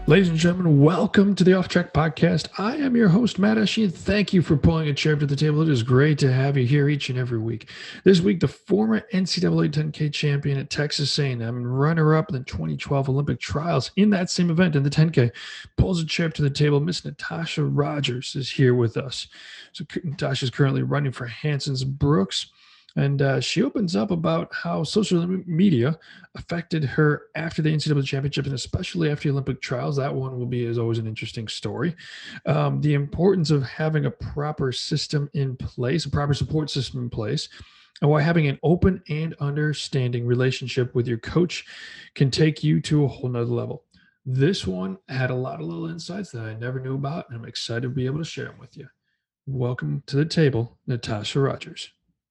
Ladies and gentlemen, welcome to the Off Track Podcast. I am your host, Matt Eshy, and thank you for pulling a chair to the table. It is great to have you here each and every week. This week, the former NCAA 10K champion at Texas A&M and runner-up in the 2012 Olympic trials in that same event in the 10K pulls a chair to the table. Miss Natasha Rogers is here with us. So Natasha is currently running for Hanson's Brooks. And she opens up about how social media affected her after the NCAA championship and especially after the Olympic trials. That one will be, as always, an interesting story. The importance of having a proper system in place, a proper support system in place, and why having an open and understanding relationship with your coach can take you to a whole nother level. This one had a lot of little insights that I never knew about, and I'm excited to be able to share them with you. Welcome to the table, Natasha Rogers.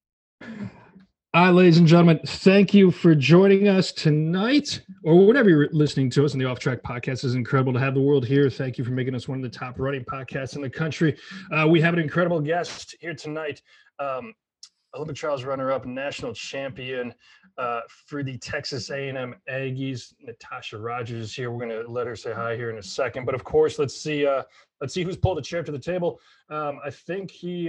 Hi, ladies and gentlemen. Thank you for joining us tonight, or whenever you're listening to us on the Off Track Podcast. It's incredible to have the world here. Thank you for making us one of the top running podcasts in the country. We have an incredible guest here tonight, Olympic trials runner-up, national champion for the Texas A&M Aggies. Natasha Rogers is here. We're going to let her say hi here in a second. But of course, let's see who's pulled a chair to the table. I think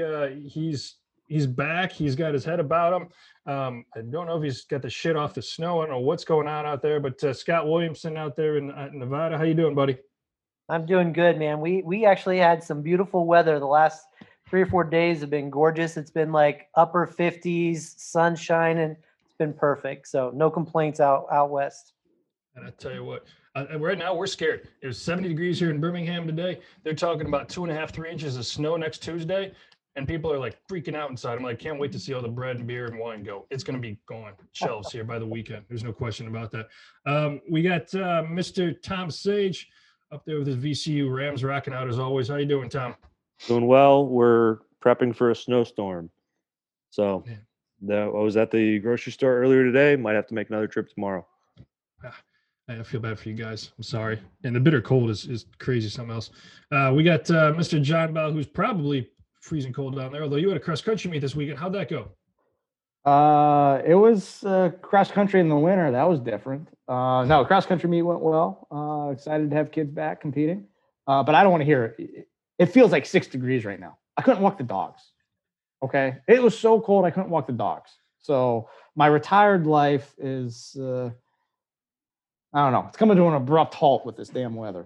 he's back. He's got his head about him. I don't know if he's got the shit off the snow. I don't know what's going on out there, but Scott Williamson out there in Nevada. How you doing, buddy? I'm doing good, man. We actually had some beautiful weather. The last 3 or 4 days have been gorgeous. It's been like upper 50s, sunshine, and it's been perfect. So no complaints out west. And I tell you what, right now we're scared. It was 70 degrees here in Birmingham today. They're talking about 2.5, 3 inches of snow next Tuesday. And people are like freaking out inside. I'm like, can't wait to see all the bread and beer and wine go. It's going to be gone shelves here by the weekend. There's no question about that. We got Mr. Tom Sage up there with his VCU Rams rocking out as always. How you doing, Tom? Doing well. We're prepping for a snowstorm. So I was at the grocery store earlier today. Might have to make another trip tomorrow. I feel bad for you guys. I'm sorry. And the bitter cold is crazy, something else. We got Mr. John Bell, who's probably freezing cold down there, although you had a cross-country meet this weekend. How'd that go? It was cross-country in the winter. That was different. No, cross-country meet went well. Excited to have kids back competing. But I don't want to hear it. It feels like 6 degrees right now. I couldn't walk the dogs. Okay? It was so cold I couldn't walk the dogs. So my retired life is, I don't know. It's coming to an abrupt halt with this damn weather.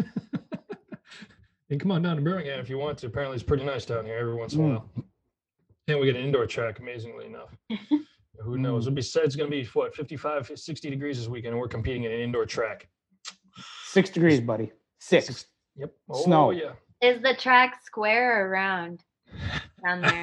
And come on down to Birmingham if you want to. Apparently, it's pretty nice down here every once in a while. And we get an indoor track, amazingly enough. Who knows? It's going to be, 55, 60 degrees this weekend, and we're competing in an indoor track. 6 degrees, buddy. 6. Yep. Snow. Yeah. Is the track square or round down there?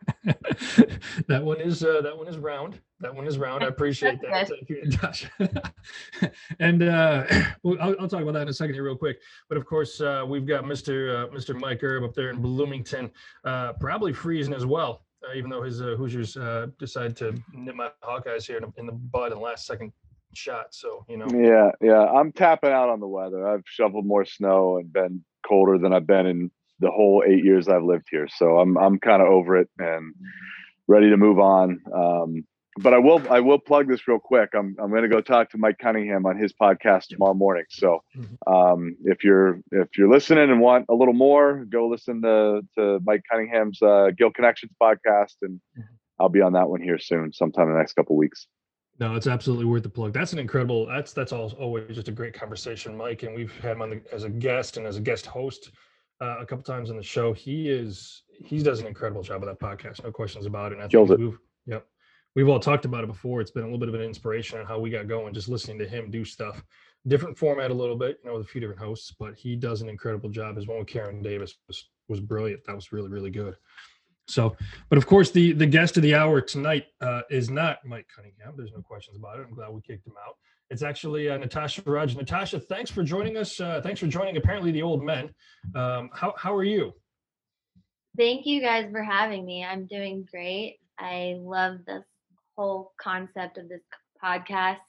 That one is round. That one is round. I appreciate that. Thank you, Natasha. And I'll talk about that in a second here real quick. But of course, we've got Mr. Mike Erb up there in Bloomington, probably freezing as well, even though his Hoosiers decided to nip my Hawkeyes here in the bud in the last second shot. So, you know. Yeah. I'm tapping out on the weather. I've shoveled more snow and been colder than I've been in the whole 8 years I've lived here. So I'm kind of over it and ready to move on. But I will plug this real quick. I'm going to go talk to Mike Cunningham on his podcast tomorrow morning. So if you're listening and want a little more, go listen to Mike Cunningham's Gill Connections podcast, and I'll be on that one here soon, sometime in the next couple of weeks. No, it's absolutely worth the plug. That's an incredible. That's always just a great conversation, Mike, and we've had him as a guest and as a guest host a couple times on the show. He does an incredible job of that podcast, no questions about it. And I think we've all talked about it before. It's been a little bit of an inspiration on how we got going, just listening to him do stuff, different format a little bit, with a few different hosts, but he does an incredible job. His one with Karen Davis was brilliant. That was really, really good. So, but of course, the guest of the hour tonight is not Mike Cunningham. There's no questions about it. I'm glad we kicked him out. It's actually Natasha Rogers. Natasha, thanks for joining us. Thanks for joining apparently the old men. How are you? Thank you guys for having me. I'm doing great. I love this whole concept of this podcast,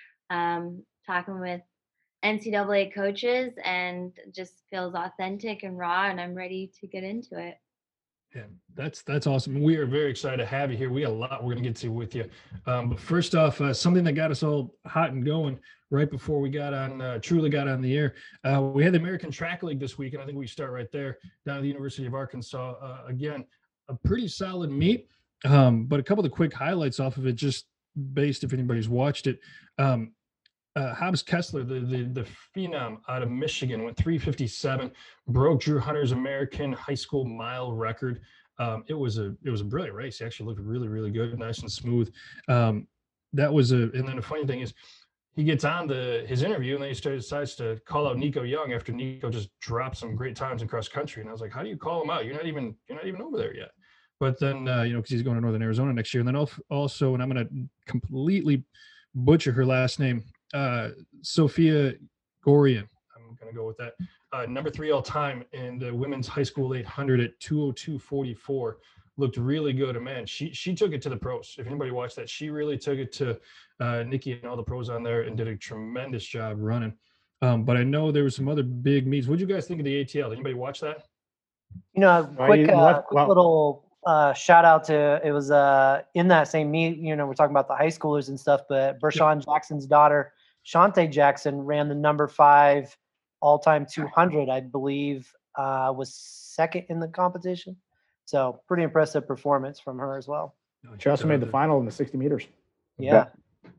talking with NCAA coaches, and just feels authentic and raw, and I'm ready to get into it. Yeah, that's awesome. We are very excited to have you here. We got a lot we're going to get to with you. But first off, something that got us all hot and going right before we got on, truly got on the air. We had the American Track League this week, and I think we start right there down at the University of Arkansas. Again, a pretty solid meet, but a couple of the quick highlights off of it, just based if anybody's watched it. Hobbs Kessler, the phenom out of Michigan, went 3:57, broke Drew Hunter's American high school mile record. It was a brilliant race. He actually looked really, really good, nice and smooth. And then the funny thing is, he gets on his interview, and then he decides to call out Nico Young after Nico just dropped some great times in cross country. And I was like, how do you call him out? You're not even over there yet. But then because he's going to Northern Arizona next year, and then also, and I'm going to completely butcher her last name. Sophia Gorian, I'm going to go with that. Number 3 all time in the women's high school 800 at 2:02:44. Looked really good. And man, she took it to the pros. If anybody watched that, she really took it to Nikki and all the pros on there and did a tremendous job running. But I know there were some other big meets. What did you guys think of the ATL? Did anybody watch that? Quick little shout out to, it was in that same meet, we're talking about the high schoolers and stuff, but Bershawn Jackson's daughter, Shante Jackson, ran the number 5 all-time 200, I believe, was second in the competition. So pretty impressive performance from her as well. She also made the final in the 60 meters. Yeah.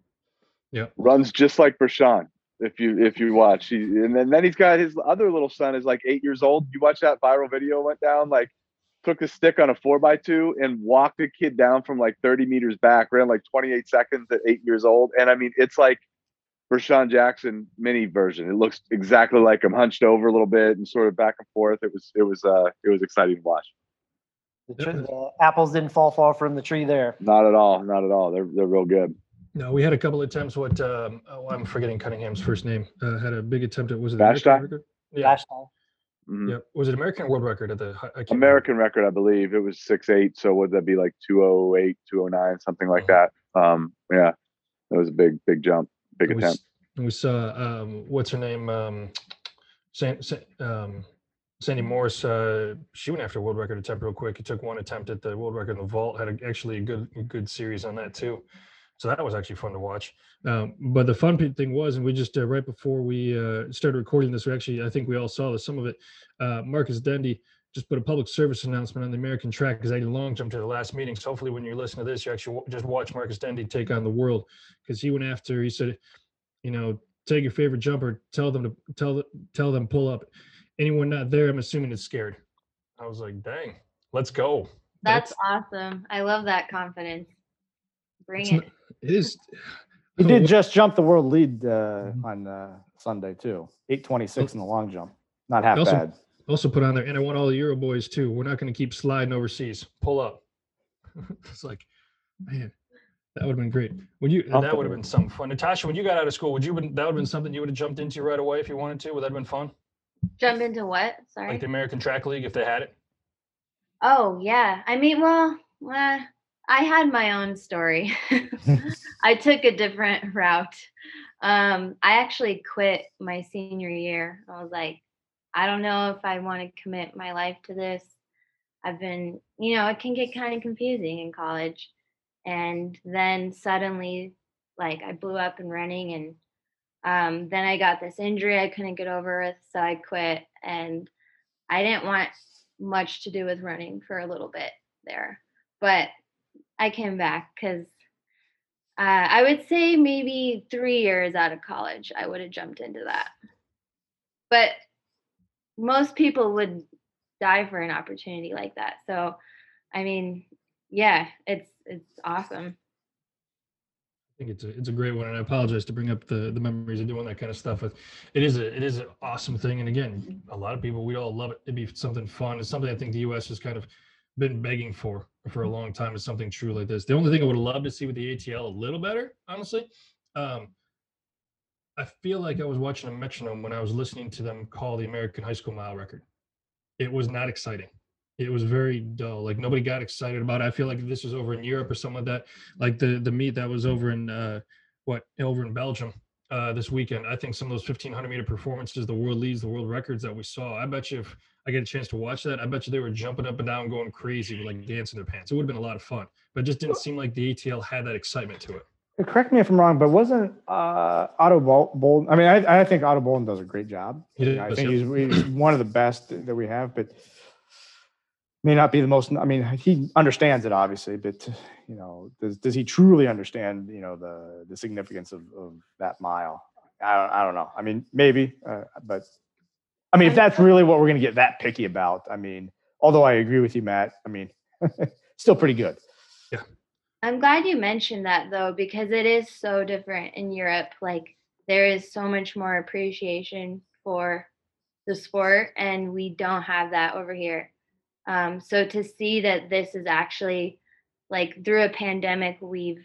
Runs just like Bershawn. If you watch, and then he's got his other little son is like 8 years old. You watch that viral video went down, like took a stick on a 4x2 and walked a kid down from like 30 meters back, ran like 28 seconds at 8 years old. And I mean, it's like Bershawn Jackson mini version. It looks exactly like him, hunched over a little bit and sort of back and forth. It was exciting to watch. The apples didn't fall far from the tree there. Not at all. They're real good. No, we had a couple of attempts. I'm forgetting Cunningham's first name. Had a big attempt at, was it Vashti? American record? Yeah. Mm-hmm. Yep. Was it American or world record at the American record? I believe it was 6'8". So would that be like 208, 209, something like that? Yeah, that was a big jump, big attempt. We saw what's her name? Sandy Morris. She went after a world record attempt real quick. He took one attempt at the world record in the vault. Had actually a good series on that too. So that was actually fun to watch. But the fun thing was, and we just right before we started recording this, I think we all saw some of it. Marcus Dendy just put a public service announcement on the American track because I long jump to the last meeting. So hopefully when you're listening to this, you actually just watch Marcus Dendy take on the world, because he went after. He said, take your favorite jumper, tell them pull up. Anyone not there, I'm assuming is scared. I was like, dang, let's go. That's awesome. I love that confidence. Bring it. It is. He did just jump the world lead on Sunday too. 8:26 in the long jump. Not half bad. Also put on there, and I want all the Euro boys too. We're not going to keep sliding overseas. Pull up. It's like, man, that would have been great. That would have been something fun. Natasha, when you got out of school, that would have been something you would have jumped into right away if you wanted to? Would that have been fun? Jump into what? Sorry. Like the American Track League, if they had it. Oh yeah. I mean, well, I had my own story. I took a different route. I actually quit my senior year. I was like, I don't know if I want to commit my life to this. I've been, it can get kind of confusing in college. And then suddenly, like, I blew up in running, and then I got this injury I couldn't get over with, so I quit. And I didn't want much to do with running for a little bit there. But I came back because I would say maybe 3 years out of college, I would have jumped into that. But most people would die for an opportunity like that. So, I mean, yeah, it's awesome. I think it's a great one, and I apologize to bring up the memories of doing that kind of stuff. But it is an awesome thing, and again, a lot of people, we all love it. It'd be something fun. It's something I think the U.S. has kind of been begging for a long time, is something true like this. The only thing I would love to see with the ATL a little better, honestly, I feel like I was watching a metronome when I was listening to them call the American high school mile record. It was not exciting. It was very dull. Like, nobody got excited about it. I feel like if this was over in Europe or something like that, like the meet that was over in over in Belgium, this weekend. I think some of those 1500-meter performances, the world leads, the world records that we saw, I bet you if I get a chance to watch that, I bet you they were jumping up and down, going crazy with like dancing their pants. It would have been a lot of fun, but it just didn't seem like the ATL had that excitement to it. Correct me if I'm wrong, but wasn't Otto Bolden? I mean, I think Otto Bolden does a great job. I think he's one of the best that we have, but may not be the most. I mean, he understands it obviously, but does he truly understand the significance of that mile? I don't know. I mean, maybe, but I mean, if that's really what we're going to get that picky about, I mean, although I agree with you, Matt, I mean, still pretty good. Yeah. I'm glad you mentioned that though, because it is so different in Europe. Like there is so much more appreciation for the sport, and we don't have that over here. So to see that this is actually like through a pandemic, we've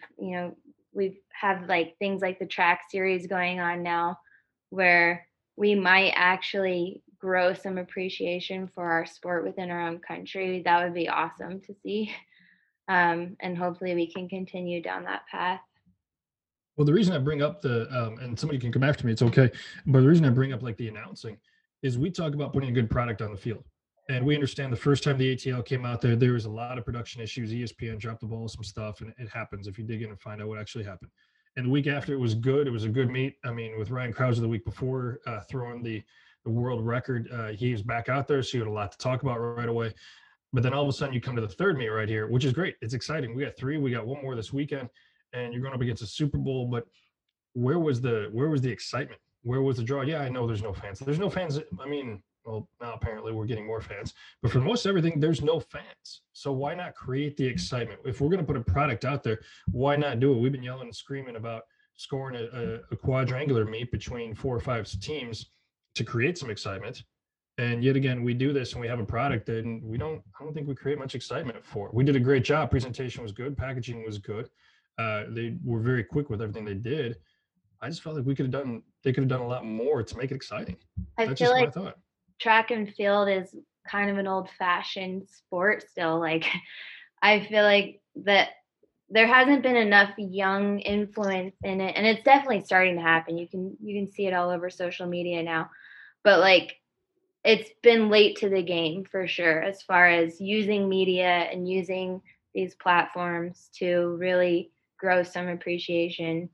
have like things like the track series going on now, where we might actually grow some appreciation for our sport within our own country. That would be awesome to see. And hopefully we can continue down that path. Well, the reason I bring up and somebody can come after me, it's okay. But the reason I bring up like the announcing is we talk about putting a good product on the field. And we understand the first time the ATL came out there was a lot of production issues. ESPN dropped the ball, some stuff, and it happens if you dig in and find out what actually happened. And the week after, it was good. It was a good meet. I mean, with Ryan Krauser the week before throwing the world record, he was back out there, so you had a lot to talk about right away. But then all of a sudden, you come to the third meet right here, which is great. It's exciting. We got 3. We got one more this weekend, and you're going up against a Super Bowl. But where was the excitement? Where was the draw? Yeah, I know there's no fans. There's no fans. I mean, well, now apparently we're getting more fans, but for most everything, there's no fans. So why not create the excitement? If we're going to put a product out there, why not do it? We've been yelling and screaming about scoring a quadrangular meet between 4 or 5 teams to create some excitement. And yet again, we do this and we have a product that I don't think we create much excitement for it. We did a great job. Presentation was good. Packaging was good. They were very quick with everything they did. I just felt like they could have done a lot more to make it exciting. That's just my thought. Track and field is kind of an old-fashioned sport still. Like I feel like that there hasn't been enough young influence in it, and it's definitely starting to happen. You can see it all over social media now, but like it's been late to the game for sure as far as using media and using these platforms to really grow some appreciation.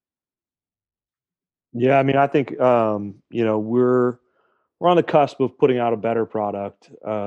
Yeah, I mean, I think we're on the cusp of putting out a better product.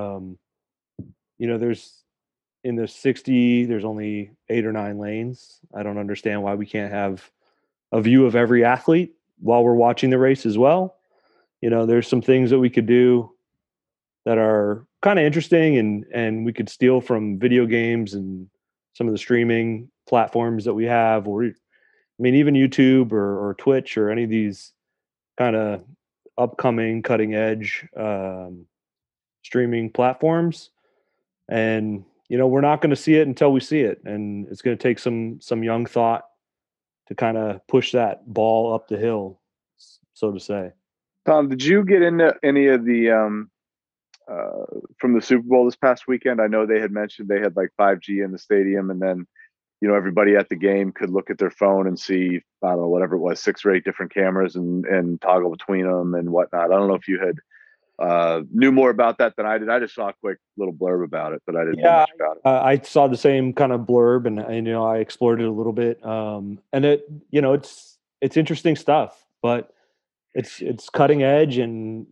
There's in the 60, there's only 8 or 9 lanes. I don't understand why we can't have a view of every athlete while we're watching the race as well. There's some things that we could do that are kind of interesting and we could steal from video games and some of the streaming platforms that we have, or even YouTube or Twitch or any of these kind of upcoming cutting edge streaming platforms. And we're not going to see it until we see it, and it's going to take some young thought to kind of push that ball up the hill, so to say. Tom, did you get into any of the from the Super Bowl this past weekend? I know they had mentioned they had like 5G in the stadium, and then everybody at the game could look at their phone and see, I don't know, whatever it was, 6 or 8 different cameras and toggle between them and whatnot. I don't know if you had knew more about that than I did. I just saw a quick little blurb about it, but I didn't know much about it. I saw the same kind of blurb and I explored it a little bit. And it, it's interesting stuff, but it's cutting edge. And,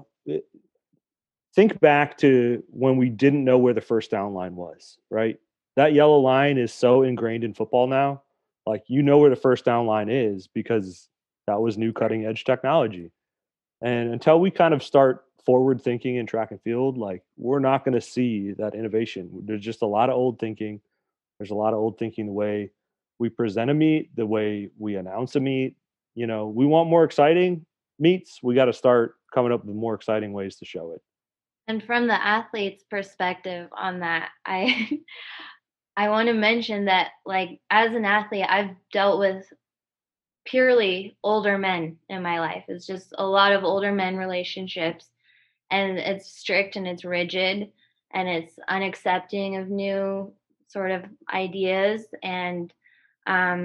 think back to when we didn't know where the first down line was, right? That yellow line is so ingrained in football now. Like, where the first down line is because that was new cutting edge technology. And until we kind of start forward thinking in track and field, like, we're not going to see that innovation. There's just a lot of old thinking. There's a lot of old thinking the way we present a meet, the way we announce a meet. We want more exciting meets. We got to start coming up with more exciting ways to show it. And from the athlete's perspective on that, I want to mention that, like, as an athlete, I've dealt with purely older men in my life. It's just a lot of older men relationships, and it's strict and it's rigid and it's unaccepting of new sort of ideas. And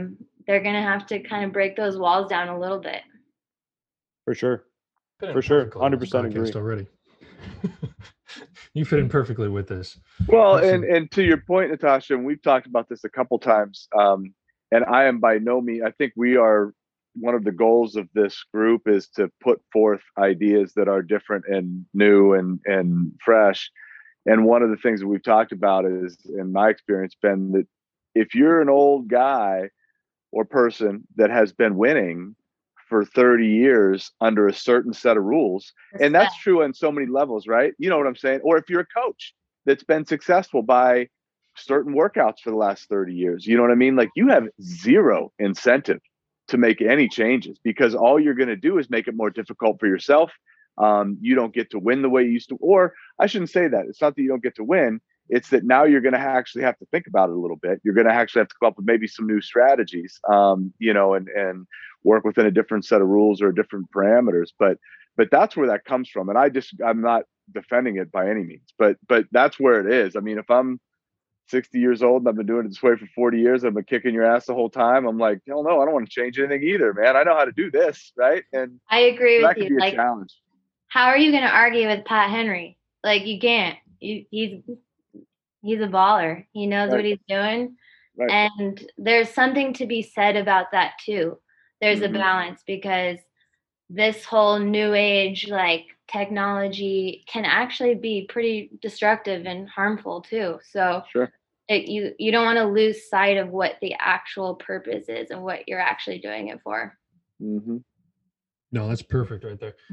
they're going to have to kind of break those walls down a little bit. For sure. Fit in For sure. perfectly in this 100% agree. podcast already. You fit in perfectly with this. Well, Listen. and to your point, Natasha, and we've talked about this a couple times, and I am by no means, I think we are, one of the goals of this group is to put forth ideas that are different and new and fresh. And one of the things that we've talked about is, in my experience, been that if you're an old guy or person that has been winning for 30 years under a certain set of rules, and that's true on so many levels, right? You know what I'm saying? Or if you're a coach that's been successful by certain workouts for the last 30 years, you know what I mean? Like, you have zero incentive to make any changes, because all you're going to do is make it more difficult for yourself. You don't get to win the way you used to, or I shouldn't say that. It's not that you don't get to win. It's that now you're going to actually have to think about it a little bit. You're going to actually have to come up with maybe some new strategies, you know, and work within a different set of rules or different parameters. But that's where that comes from. And I'm not defending it by any means, but that's where it is. I mean, if I'm 60 years old and I've been doing it this way for 40 years, I've been kicking your ass the whole time, I'm like, hell no, I don't want to change anything either, man. I know how to do this, right? And I agree that with could you. be a Like, challenge. how are you going to argue with Pat Henry? Like, you can't. He's a baller. He knows Right. what he's doing. Right. And there's something to be said about that too. There's Mhm. a balance, because this whole new age, like, technology can actually be pretty destructive and harmful too. So Sure. you don't want to lose sight of what the actual purpose is and what you're actually doing it for. Mm-hmm. No, that's perfect right there.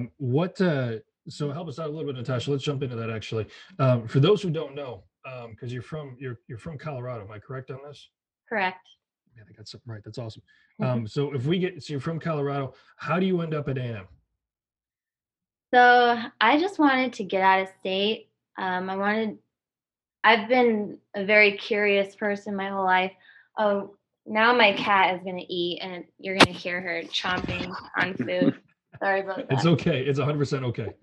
So help us out a little bit, Natasha. Let's jump into that actually. For those who don't know, because you're from Colorado, am I correct on this? Correct. Yeah, I got something right. That's awesome. So you're from Colorado, how do you end up at A&M? So I just wanted to get out of state. I've been a very curious person my whole life. Oh, now my cat is going to eat, and you're going to hear her chomping on food. Sorry about that. It's okay. It's 100% okay.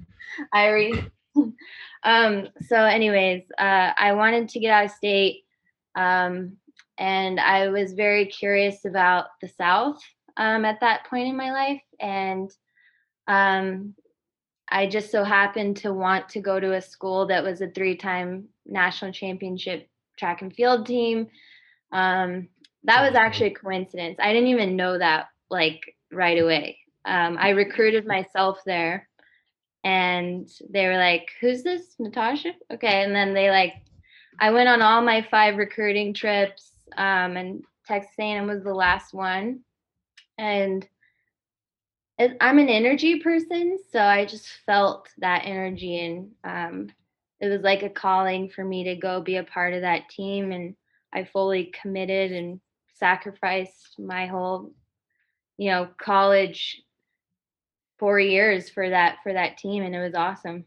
So anyways, I wanted to get out of state, and I was very curious about the South at that point in my life, and I just so happened to want to go to a school that was a 3-time national championship track and field team. That was actually a coincidence. I didn't even know that, like, right away. I recruited myself there, and they were like, "Who's this, Natasha?" Okay. And then I went on all my 5 recruiting trips, and Texas A&M was the last one. And I'm an energy person, so I just felt that energy, and it was like a calling for me to go be a part of that team, and I fully committed and sacrificed my whole, college 4 years for that team, and it was awesome.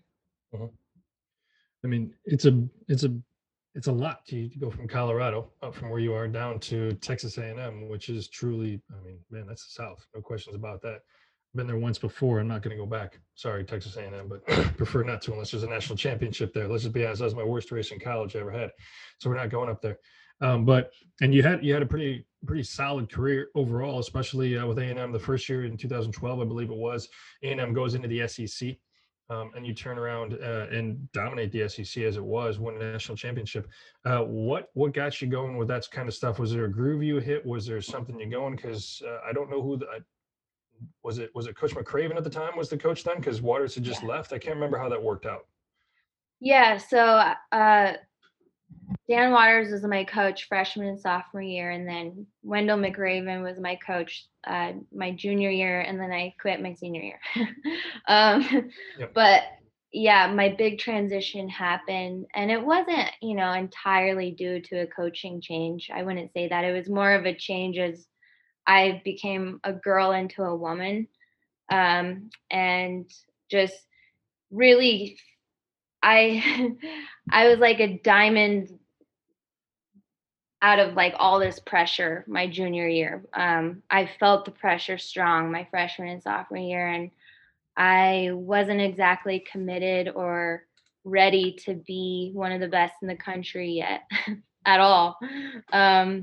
I mean, it's a lot to go from Colorado, up from where you are, down to Texas A&M, which is truly, I mean, man, that's the South. No questions about that. Been there once before. I'm not going to go back. Sorry, Texas A&M, but prefer not to unless there's a national championship there. Let's just be honest. That was my worst race in college I ever had. So we're not going up there. And you had a pretty solid career overall, especially with A&M. The first year in 2012, I believe it was, A&M goes into the SEC. And you turn around and dominate the SEC as it was, win a national championship. What got you going with that kind of stuff? Was there a groove you hit? Was there something you going? Because I don't know who was it Coach McCraven at the time was the coach then? Because Waters had just left. I can't remember how that worked out. Yeah. So Dan Waters was my coach freshman and sophomore year, and then Wendell McRaven was my coach my junior year, and then I quit my senior year. Yep. But yeah, my big transition happened, and it wasn't, entirely due to a coaching change. I wouldn't say that. It was more of a change as I became a girl into a woman, and just really, I was like a diamond out of like all this pressure my junior year. I felt the pressure strong my freshman and sophomore year, and I wasn't exactly committed or ready to be one of the best in the country yet at all.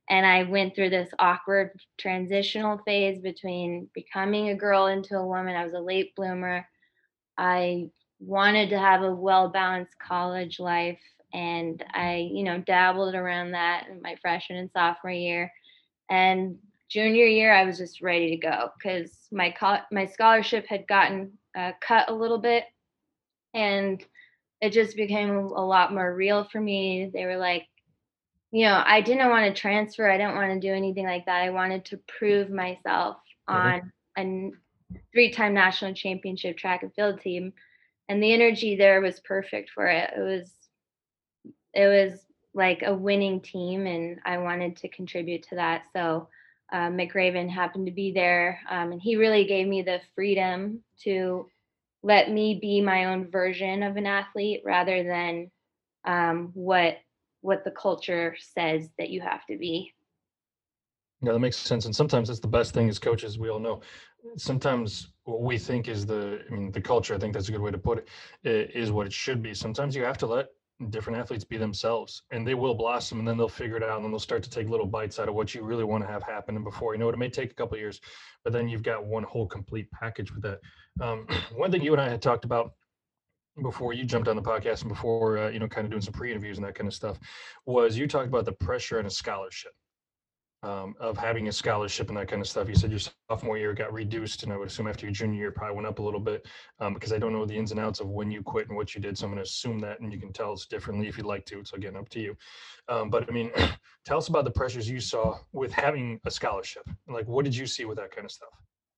And I went through this awkward transitional phase between becoming a girl into a woman. I was a late bloomer. I wanted to have a well-balanced college life, and I, dabbled around that in my freshman and sophomore year. And junior year, I was just ready to go because my scholarship had gotten cut a little bit, and it just became a lot more real for me. They were like, I didn't want to transfer. I didn't want to do anything like that. I wanted to prove myself on a 3-time national championship track and field team, and the energy there was perfect for it. It was like a winning team, and I wanted to contribute to that. So McRaven happened to be there, and he really gave me the freedom to let me be my own version of an athlete rather than what the culture says that you have to be. Yeah, that makes sense. And sometimes that's the best thing as coaches, we all know. Sometimes what we think is the culture, I think that's a good way to put it, is what it should be. Sometimes you have to let different athletes be themselves, and they will blossom, and then they'll figure it out, and then they'll start to take little bites out of what you really want to have happen. And before you know it, it may take a couple of years, but then you've got one whole complete package with that. One thing you and I had talked about before you jumped on the podcast and before, kind of doing some pre-interviews and that kind of stuff, was you talked about the pressure and a scholarship. Of having a scholarship and that kind of stuff. You said your sophomore year got reduced, and I would assume after your junior year probably went up a little bit, because I don't know the ins and outs of when you quit and what you did. So I'm going to assume that, and you can tell us differently if you'd like to. So again, up to you. But I mean, tell us about the pressures you saw with having a scholarship. Like, what did you see with that kind of stuff?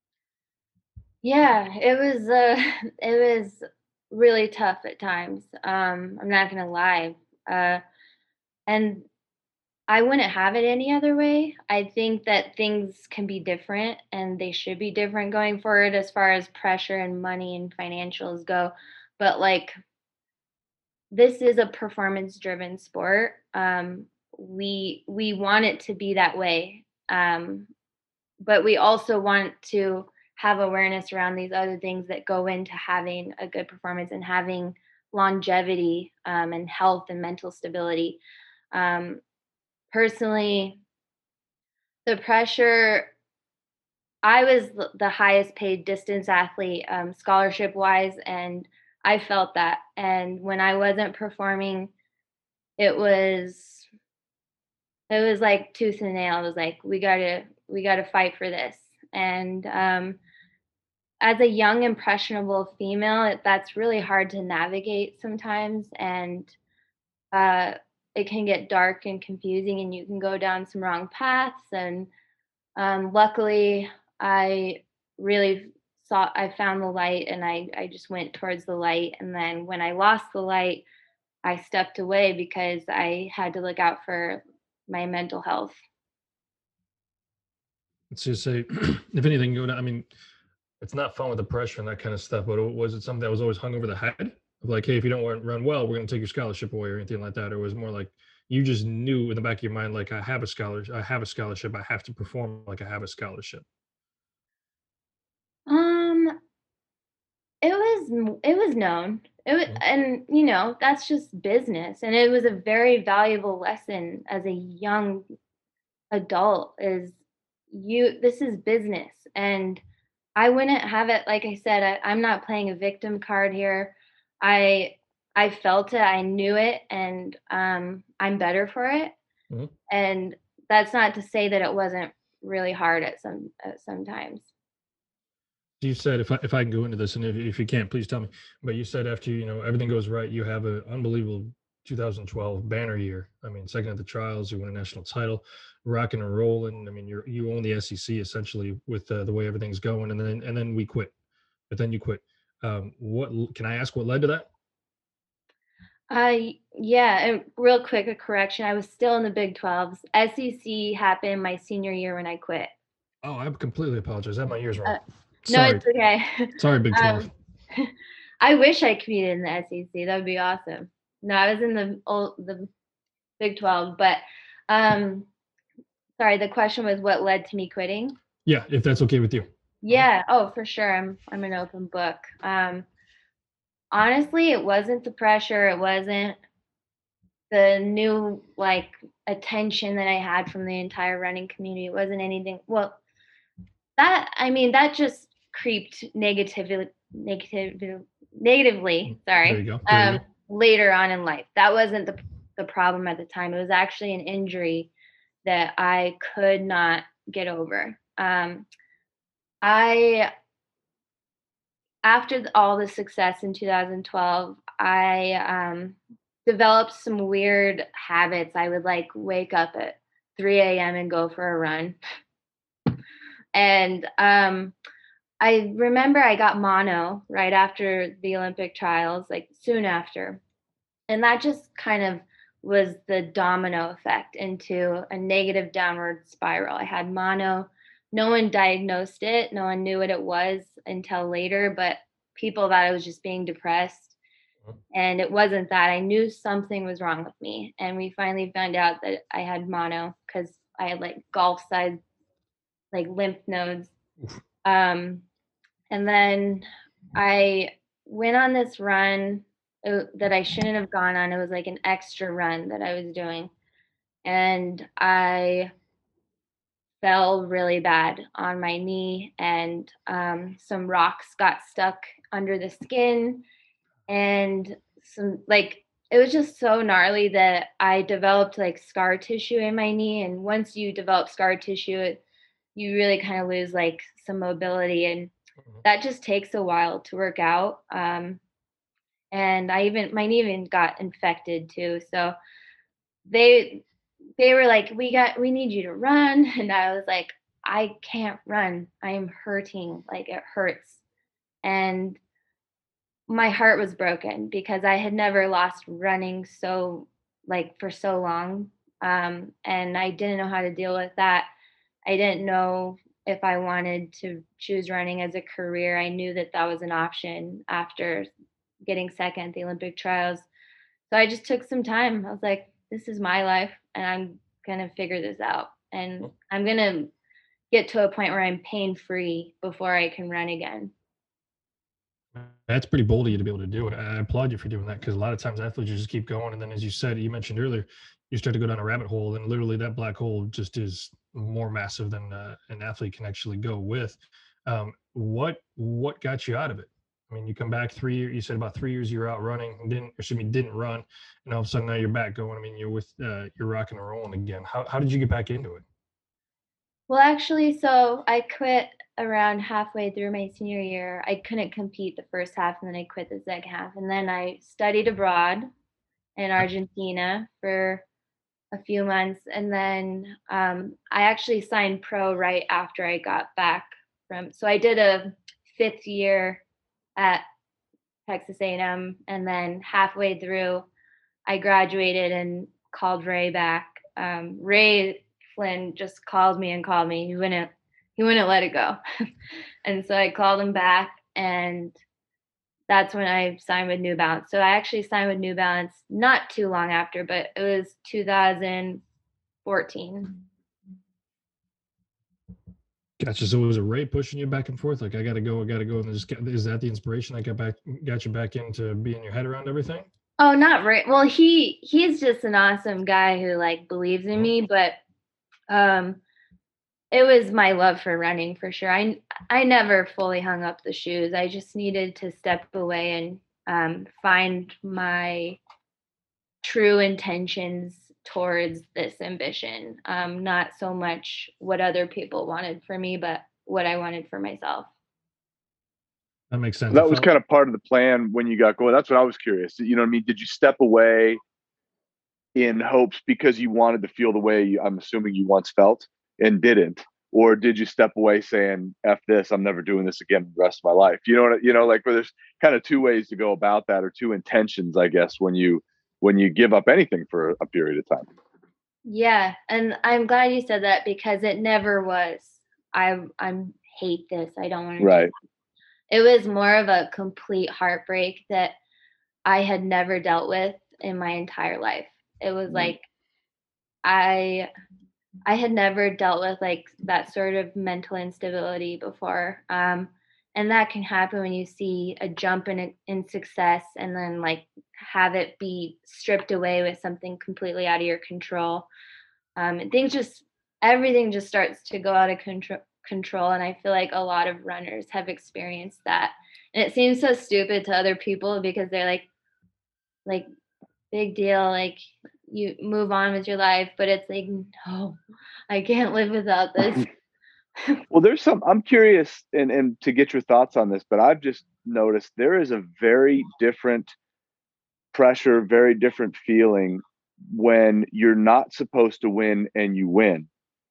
Yeah, it was really tough at times. I'm not going to lie. And I wouldn't have it any other way. I think that things can be different, and they should be different going forward as far as pressure and money and financials go. But like, this is a performance driven sport. We want it to be that way. But we also want to have awareness around these other things that go into having a good performance and having longevity, and health and mental stability. Personally, the pressure, I was the highest paid distance athlete, scholarship wise, and I felt that. And when I wasn't performing, it was like tooth and nail. It was like, we gotta fight for this. And as a young impressionable female, that's really hard to navigate sometimes, and it can get dark and confusing, and you can go down some wrong paths. And luckily, I really I found the light, and I just went towards the light. And then when I lost the light, I stepped away because I had to look out for my mental health. Let's just say, if anything, I mean, it's not fun with the pressure and that kind of stuff, but was it something that was always hung over the head of like, hey, if you don't run well, we're going to take your scholarship away or anything like that? Or was it more like you just knew in the back of your mind, like, I have a scholarship, I have to perform like I have a scholarship? Um, it was known. It was, and that's just business, and it was a very valuable lesson as a young adult. This is business, and I wouldn't have it. Like I said, I'm not playing a victim card here. I felt it, I knew it, and I'm better for it. Mm-hmm. And that's not to say that it wasn't really hard at some times. You said, if I can go into this, and if you can't, please tell me. But you said after everything goes right, you have an unbelievable 2012 banner year. I mean, second at the trials, you win a national title, rocking and rolling. I mean, you own the SEC essentially with the way everything's going, and then we quit. But then you quit. What can I ask? What led to that? Yeah, and real quick, a correction. I was still in the Big 12s. SEC happened my senior year when I quit. Oh, I completely apologize. I have my ears wrong. No, it's okay. Sorry, Big 12. I wish I competed in the SEC. That would be awesome. No, I was in the Big 12, but sorry, the question was what led to me quitting? Yeah, if that's okay with you. Yeah. Oh, for sure. I'm an open book. Honestly, it wasn't the pressure. It wasn't the new like attention that I had from the entire running community. It wasn't anything. Well, that just creeped negatively. There Sorry. you go. There you go. Later on in life, that wasn't the problem at the time. It was actually an injury that I could not get over. After all the success in 2012, I developed some weird habits. I would like wake up at 3 a.m. and go for a run. And I remember I got mono right after the Olympic trials, like soon after. And that just kind of was the domino effect into a negative downward spiral. I had mono. No one diagnosed it. No one knew what it was until later, but people thought I was just being depressed. And it wasn't that. I knew something was wrong with me. And we finally found out that I had mono because I had like golf size, like lymph nodes. And then I went on this run that I shouldn't have gone on. It was like an extra run that I was doing. And I fell really bad on my knee, and some rocks got stuck under the skin, and it was just so gnarly that I developed like scar tissue in my knee. And once you develop scar tissue, you really kind of lose like some mobility, and that just takes a while to work out. And my knee even got infected too. So they were like, we need you to run. And I was like, I can't run. I am hurting. Like it hurts. And my heart was broken because I had never lost running for so long. And I didn't know how to deal with that. I didn't know if I wanted to choose running as a career. I knew that was an option after getting second at the Olympic trials. So I just took some time. I was like, this is my life and I'm going to figure this out. And I'm going to get to a point where I'm pain-free before I can run again. That's pretty bold of you to be able to do it. I applaud you for doing that, because a lot of times athletes just keep going. And then, as you mentioned earlier, you start to go down a rabbit hole, and literally that black hole just is more massive than an athlete can actually go with. What got you out of it? I mean, you come back 3 years, you said about 3 years you were out running, didn't run. And all of a sudden now you're back going. I mean, you're rocking and rolling again. How did you get back into it? Well, actually, so I quit around halfway through my senior year. I couldn't compete the first half, and then I quit the second half. And then I studied abroad in Argentina for a few months. And then I actually signed pro right after I got back so I did a 5th year at Texas A&M, and then halfway through, I graduated and called Ray back. Ray Flynn just called me. He wouldn't let it go. And so I called him back, and that's when I signed with New Balance. So I actually signed with New Balance not too long after, but it was 2014. Gotcha. So was it Ray pushing you back and forth? Like, I gotta go. And is that the inspiration that got you back into being your head around everything? Oh, not Ray. Well, he's just an awesome guy who like believes in me, but it was my love for running for sure. I never fully hung up the shoes. I just needed to step away and find my true intentions towards this ambition. Not so much what other people wanted for me, but what I wanted for myself. That makes sense. That was kind of part of the plan when you got going. That's what I was curious. You know what I mean? Did you step away in hopes because you wanted to feel the way I'm assuming you once felt and didn't? Or did you step away saying, F this, I'm never doing this again the rest of my life? Like where there's kind of two ways to go about that, or two intentions, I guess, when you give up anything for a period of time. Yeah. And I'm glad you said that, because it never was, I hate this, I don't want to right. do this. It was more of a complete heartbreak that I had never dealt with in my entire life. It was like, I had never dealt with like that sort of mental instability before. And that can happen when you see a jump in success and then like have it be stripped away with something completely out of your control. And everything just starts to go out of control. And I feel like a lot of runners have experienced that. And it seems so stupid to other people because they're like big deal, like you move on with your life, but it's like, no, I can't live without this. Well, I'm curious and to get your thoughts on this, but I've just noticed there is a very different pressure, very different feeling when you're not supposed to win and you win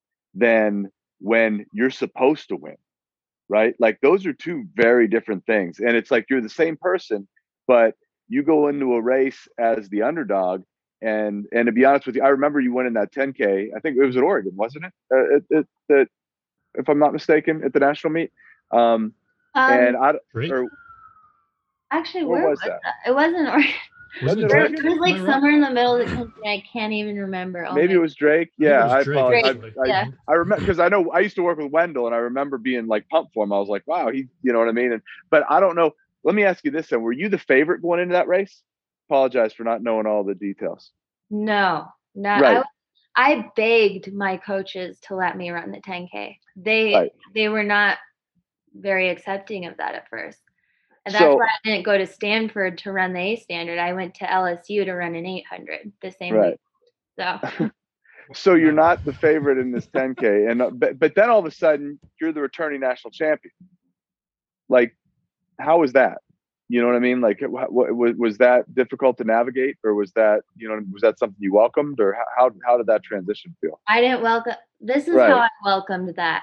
than when you're supposed to win, right? Like those are two very different things. And it's like you're the same person, but you go into a race as the underdog. And to be honest with you, I remember you winning that 10K. I think it was at Oregon, wasn't it? If I'm not mistaken, at the national meet. And Great. Actually, where was that? It wasn't Oregon. It was like somewhere in the middle of the country. I can't even remember. Maybe it was Drake. Yeah, I apologize. I remember because I know I used to work with Wendell, and I remember being like pumped for him. I was like, wow, you know what I mean? But I don't know. Let me ask you this then: were you the favorite going into that race? Apologize for not knowing all the details. No. Right. I begged my coaches to let me run the 10K. They were not very accepting of that at first. And that's why I didn't go to Stanford to run the A standard. I went to LSU to run an 800 the same week. So so you're not the favorite in this 10K. And but then all of a sudden you're the returning national champion. Like, how was that? You know what I mean? Like, was that difficult to navigate, or was that something you welcomed, or how did that transition feel? I didn't welcome. This is how I welcomed that.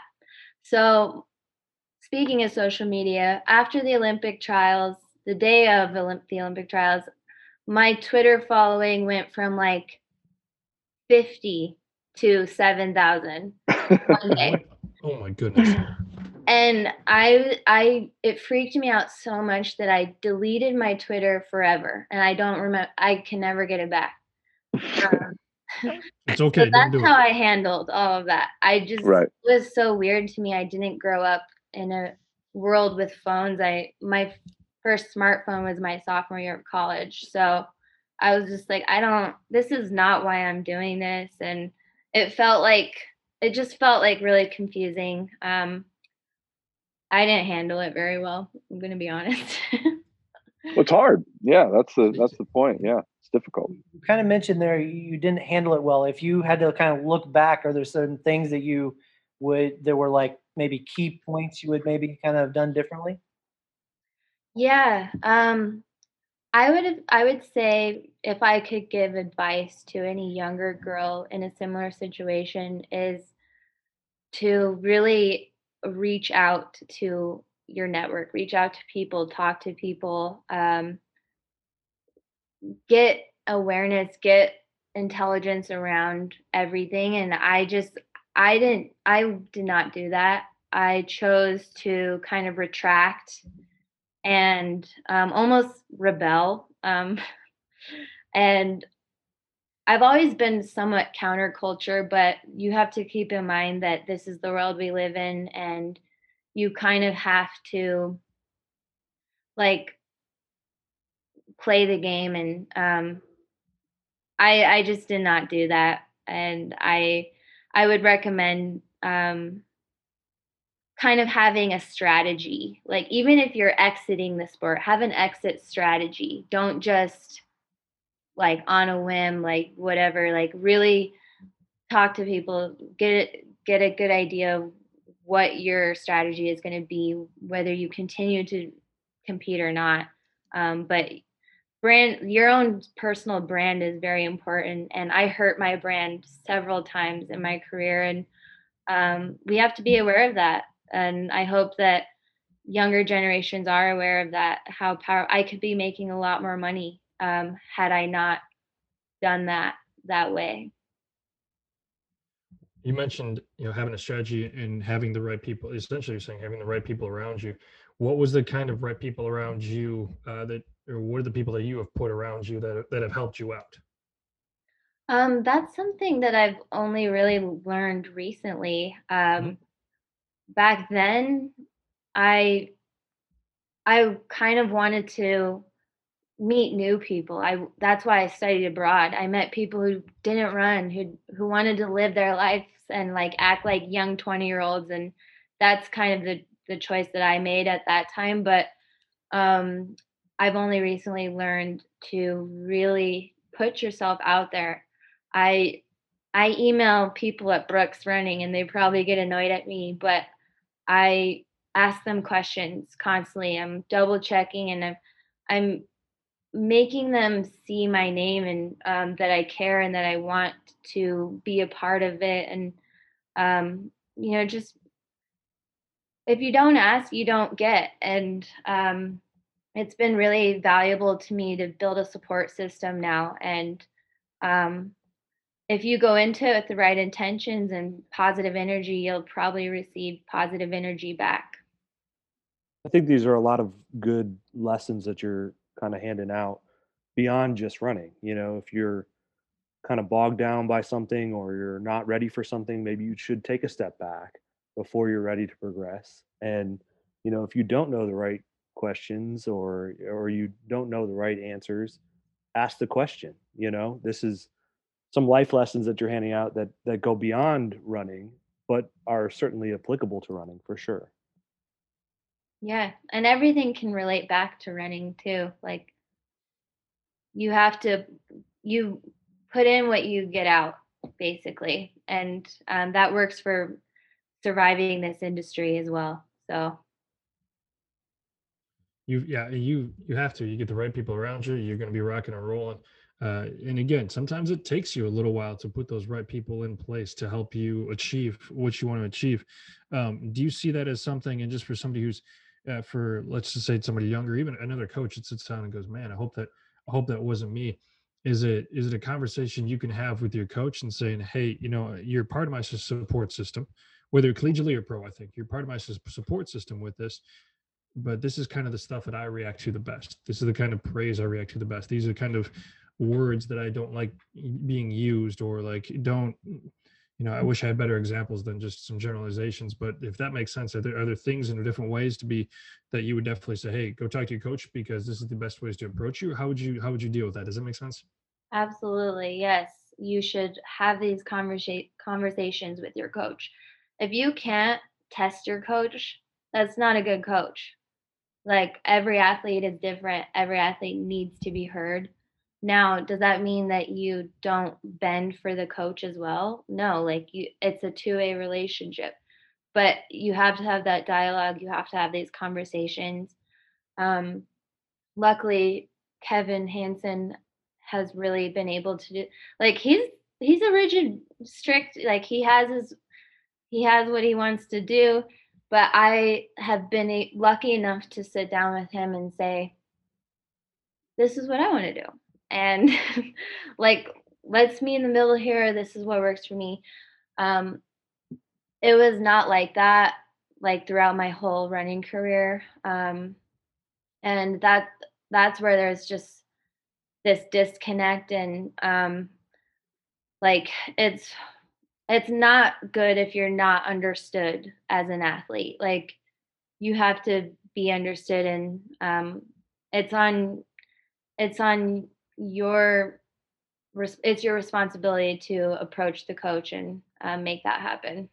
So, speaking of social media, after the Olympic trials, the day of the Olympic trials, my Twitter following went from like 50 to 7,000 one day. Oh my goodness. And it freaked me out so much that I deleted my Twitter forever, and I don't remember. I can never get it back. It's okay. So that's how I handled all of that. It was so weird to me. I didn't grow up in a world with phones. My first smartphone was my sophomore year of college, so I was just like, this is not why I'm doing this, and it just felt like really confusing. I didn't handle it very well. I'm going to be honest. Well, it's hard. Yeah, that's the point. Yeah, it's difficult. You kind of mentioned there you didn't handle it well. If you had to kind of look back, are there certain things that there were like maybe key points you would maybe kind of have done differently? Yeah. I would say if I could give advice to any younger girl in a similar situation is to really reach out to your network, reach out to people, talk to people, get awareness, get intelligence around everything. And I did not do that. I chose to kind of retract and almost rebel. And I've always been somewhat counterculture, but you have to keep in mind that this is the world we live in, and you kind of have to like play the game. And I just did not do that. And I would recommend kind of having a strategy. Like even if you're exiting the sport, have an exit strategy. Don't just like on a whim, like whatever, like really talk to people, get a good idea of what your strategy is going to be, whether you continue to compete or not. But your own personal brand is very important. And I hurt my brand several times in my career. And we have to be aware of that. And I hope that younger generations are aware of that, how I could be making a lot more money had I not done that way. You mentioned, having a strategy and having the right people. Essentially, you're saying having the right people around you. What was the kind of right people around you or what are the people that you have put around you that have helped you out? That's something that I've only really learned recently. Back then, I I kind of wanted to meet new people. That's why I studied abroad. I met people who didn't run, who wanted to live their lives and like act like young 20-year-olds, and that's kind of the choice that I made at that time. But um I've only recently learned to really put yourself out there. I I email people at Brooks Running and they probably get annoyed at me, but I ask them questions constantly. I'm double checking and I'm making them see my name and that I care and that I want to be a part of it. And just if you don't ask, you don't get. And it's been really valuable to me to build a support system now. And um, if you go into it with the right intentions and positive energy, you'll probably receive positive energy back. I think these are a lot of good lessons that you're kind of handing out beyond just running. If you're kind of bogged down by something or you're not ready for something, maybe you should take a step back before you're ready to progress. And if you don't know the right questions or you don't know the right answers, ask the question. This is some life lessons that you're handing out that go beyond running, but are certainly applicable to running for sure. Yeah, and everything can relate back to running too. Like you have to you put in what you get out basically, and that works for surviving this industry as well. So You have to. You get the right people around you, you're going to be rocking and rolling. And again, sometimes it takes you a little while to put those right people in place to help you achieve what you want to achieve. Do you see that as something, and just for somebody who's for, let's just say, somebody younger, even another coach that sits down and goes, man, I hope that wasn't me. Is it a conversation you can have with your coach and saying, hey, you're part of my support system, whether collegiately or pro? I think you're part of my support system with this, but this is kind of the stuff that I react to the best. This is the kind of praise I react to the best. These are kind of words that I don't like being used, or like, don't, I wish I had better examples than just some generalizations. But if that makes sense, are there things in different ways to be that you would definitely say, hey, go talk to your coach because this is the best ways to approach you? How would you deal with that? Does that make sense? absolutely, yes, you should have these conversations with your coach. If you can't test your coach, that's not a good coach. Like every athlete is different. Every athlete needs to be heard. Now, does that mean that you don't bend for the coach as well? No, like it's a two-way relationship. But you have to have that dialogue. You have to have these conversations. Um, Luckily, Kevin Hansen has really been able to do, like he's a rigid, strict, like he has what he wants to do, but I have been lucky enough to sit down with him and say, "This is what I want to do," and like, let's meet in the middle here. This is what works for me. Um, it was not like that like throughout my whole running career, and that's where there's just this disconnect, and like it's not good if you're not understood as an athlete. Like you have to be understood, and it's on it's on your it's your responsibility to approach the coach and make that happen.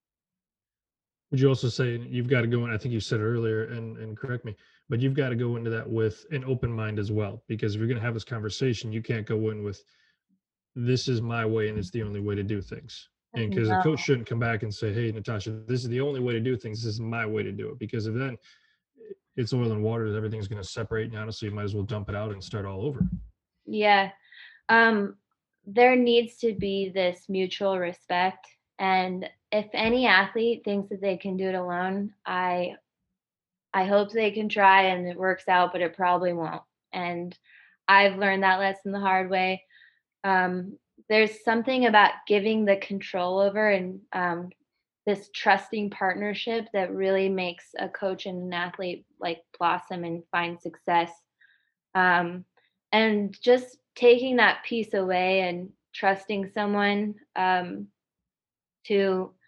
Would you also say you've got to go in? I think you said it earlier, and correct me, but you've got to go into that with an open mind as well. Because if you're going to have this conversation, you can't go in with, this is my way and it's the only way to do things. And because the coach No. shouldn't come back and say, hey, Natasha, this is the only way to do things. This is my way to do it. Because if then it's oil and water, everything's going to separate. And honestly, you might as well dump it out and start all over. Yeah. Um, there needs to be this mutual respect. And if any athlete thinks that they can do it alone, I hope they can try and it works out, but it probably won't. And I've learned that lesson the hard way. There's something about giving the control over and this trusting partnership that really makes a coach and an athlete like blossom and find success. Um, and just taking that piece away and trusting someone to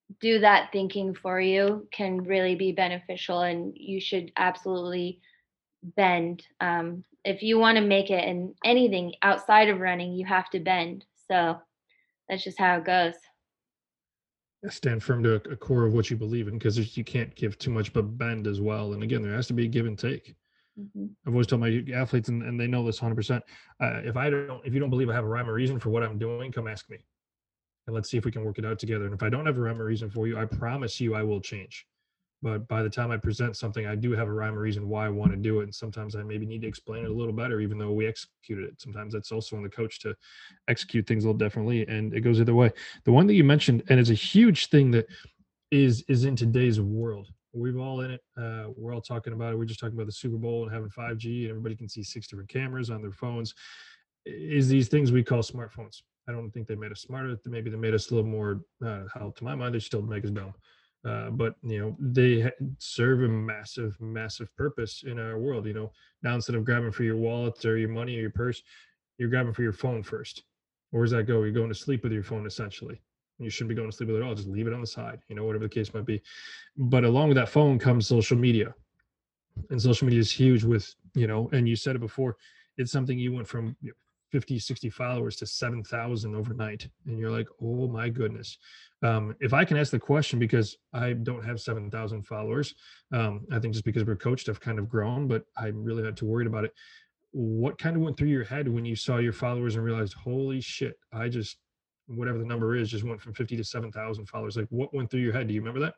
do that thinking for you can really be beneficial, and you should absolutely bend. If you want to make it in anything outside of running, you have to bend. So that's just how it goes. Stand firm to a core of what you believe in, because you can't give too much but bend as well. And again, there has to be a give and take. Hmm. I've always told my athletes, and they know this 100%. If you don't believe I have a rhyme or reason for what I'm doing, come ask me, and let's see if we can work it out together. And if I don't have a rhyme or reason for you, I promise you I will change. But by the time I present something, I do have a rhyme or reason why I want to do it. And sometimes I maybe need to explain it a little better, even though we executed it. Sometimes that's also on the coach to execute things a little differently. And it goes either way. The one that you mentioned, and it's a huge thing that is in today's world. We've all in it. We're all talking about it. We're just talking about the Super Bowl and having 5G, and everybody can see 6 different cameras on their phones. Is these things we call smartphones. I don't think they made us smarter. Maybe they made us a little more. How to my mind, they still make us dumb. But they serve a massive, massive purpose in our world. Now instead of grabbing for your wallet or your money or your purse, you're grabbing for your phone first. Where does that go? You're going to sleep with your phone essentially. You shouldn't be going to sleep with it at all. Just leave it on the side, whatever the case might be. But along with that phone comes social media. And social media is huge with, and you said it before, it's something you went from 50, 60 followers to 7,000 overnight. And you're like, oh my goodness. If I can ask the question, because I don't have 7,000 followers, I think just because we're coached, I've kind of grown, but I'm really not too worried about it. What kind of went through your head when you saw your followers and realized, holy shit, whatever the number is, just went from 50 to 7,000 followers? Like, what went through your head? Do you remember that?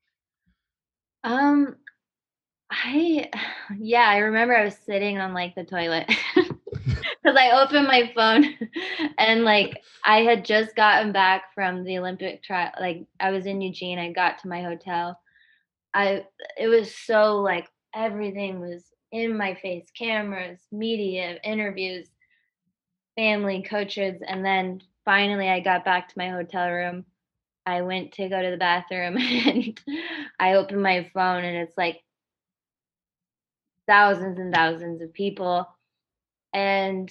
Um, I yeah, I remember I was sitting on like the toilet because I opened my phone and like I had just gotten back from the Olympic trial. Like I was in Eugene, I got to my hotel. I It was so like everything was in my face, cameras, media, interviews, family, coaches, and then finally I got back to my hotel room. I went to go to the bathroom and I opened my phone and it's like thousands and thousands of people, and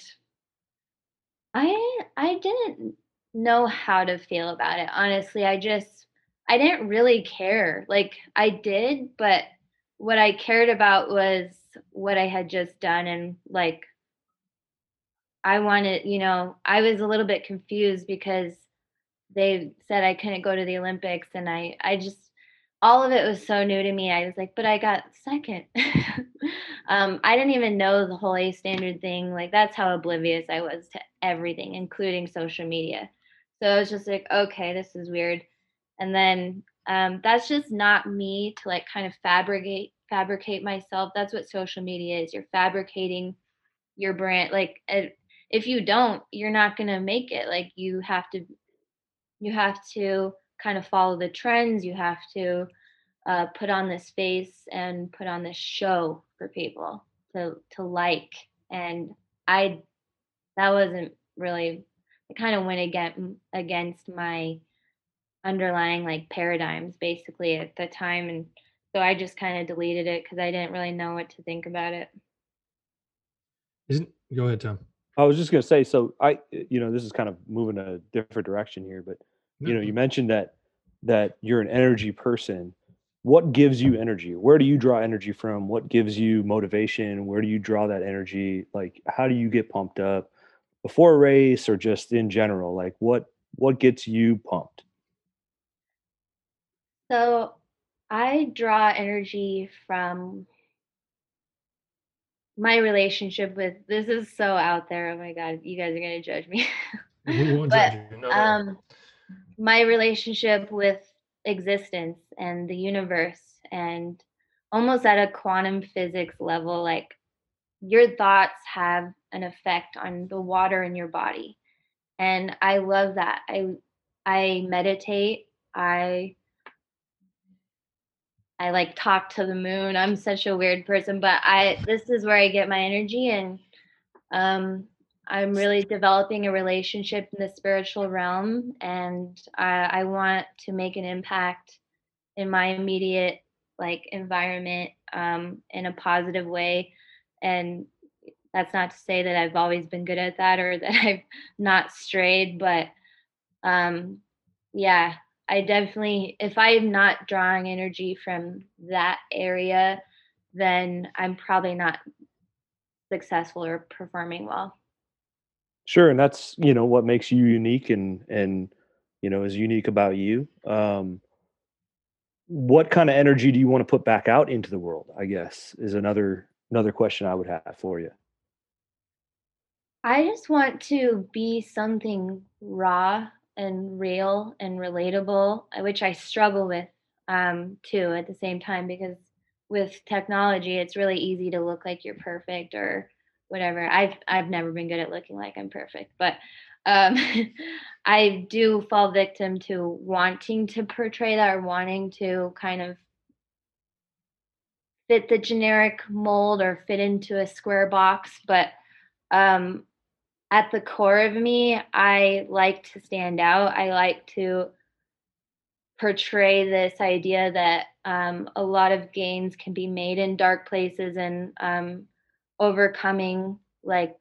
I didn't know how to feel about it. Honestly, I didn't really care. Like I did, but what I cared about was what I had just done, and like I wanted, I was a little bit confused because they said I couldn't go to the Olympics, and I just all of it was so new to me. I was like, but I got second. I didn't even know the whole A standard thing. Like that's how oblivious I was to everything, including social media. So I was just like, okay, this is weird. And then that's just not me to like kind of fabricate myself. That's what social media is. You're fabricating your brand. Like if you don't, you're not gonna make it. Like you have to kind of follow the trends. You have to put on this face and put on this show for people to like. And I that wasn't really. It kind of went against my underlying like paradigms basically at the time, and so I just kind of deleted it because I didn't really know what to think about it. Isn't Go ahead, Tom. I was just going to say, so this is kind of moving a different direction here, but No. you mentioned that you're an energy person. What gives you energy? Where do you draw energy from? What gives you motivation? Where do you draw that energy? Like, how do you get pumped up before a race or just in general? Like, what gets you pumped? So I draw energy from my relationship with this is so out there. Oh my god, you guys are gonna judge me. We won't But judge you. No, no. my relationship with existence and the universe, and almost at a quantum physics level, like your thoughts have an effect on the water in your body. And I love that. I meditate. I like talk to the moon. I'm such a weird person, but I this is where I get my energy, and um I'm really developing a relationship in the spiritual realm, and I want to make an impact in my immediate like environment in a positive way. And that's not to say that I've always been good at that or that I've not strayed, but um yeah, I definitely, if I'm not drawing energy from that area, then I'm probably not successful or performing well. Sure, and that's, what makes you unique and is unique about you. What kind of energy do you want to put back out into the world, I guess, is another question I would have for you. I just want to be something raw and real and relatable, which I struggle with too at the same time, because with technology, it's really easy to look like you're perfect or whatever. I've never been good at looking like I'm perfect, but um, I do fall victim to wanting to portray that or wanting to kind of fit the generic mold or fit into a square box, but um, at the core of me, I like to stand out. I like to portray this idea that a lot of gains can be made in dark places and overcoming like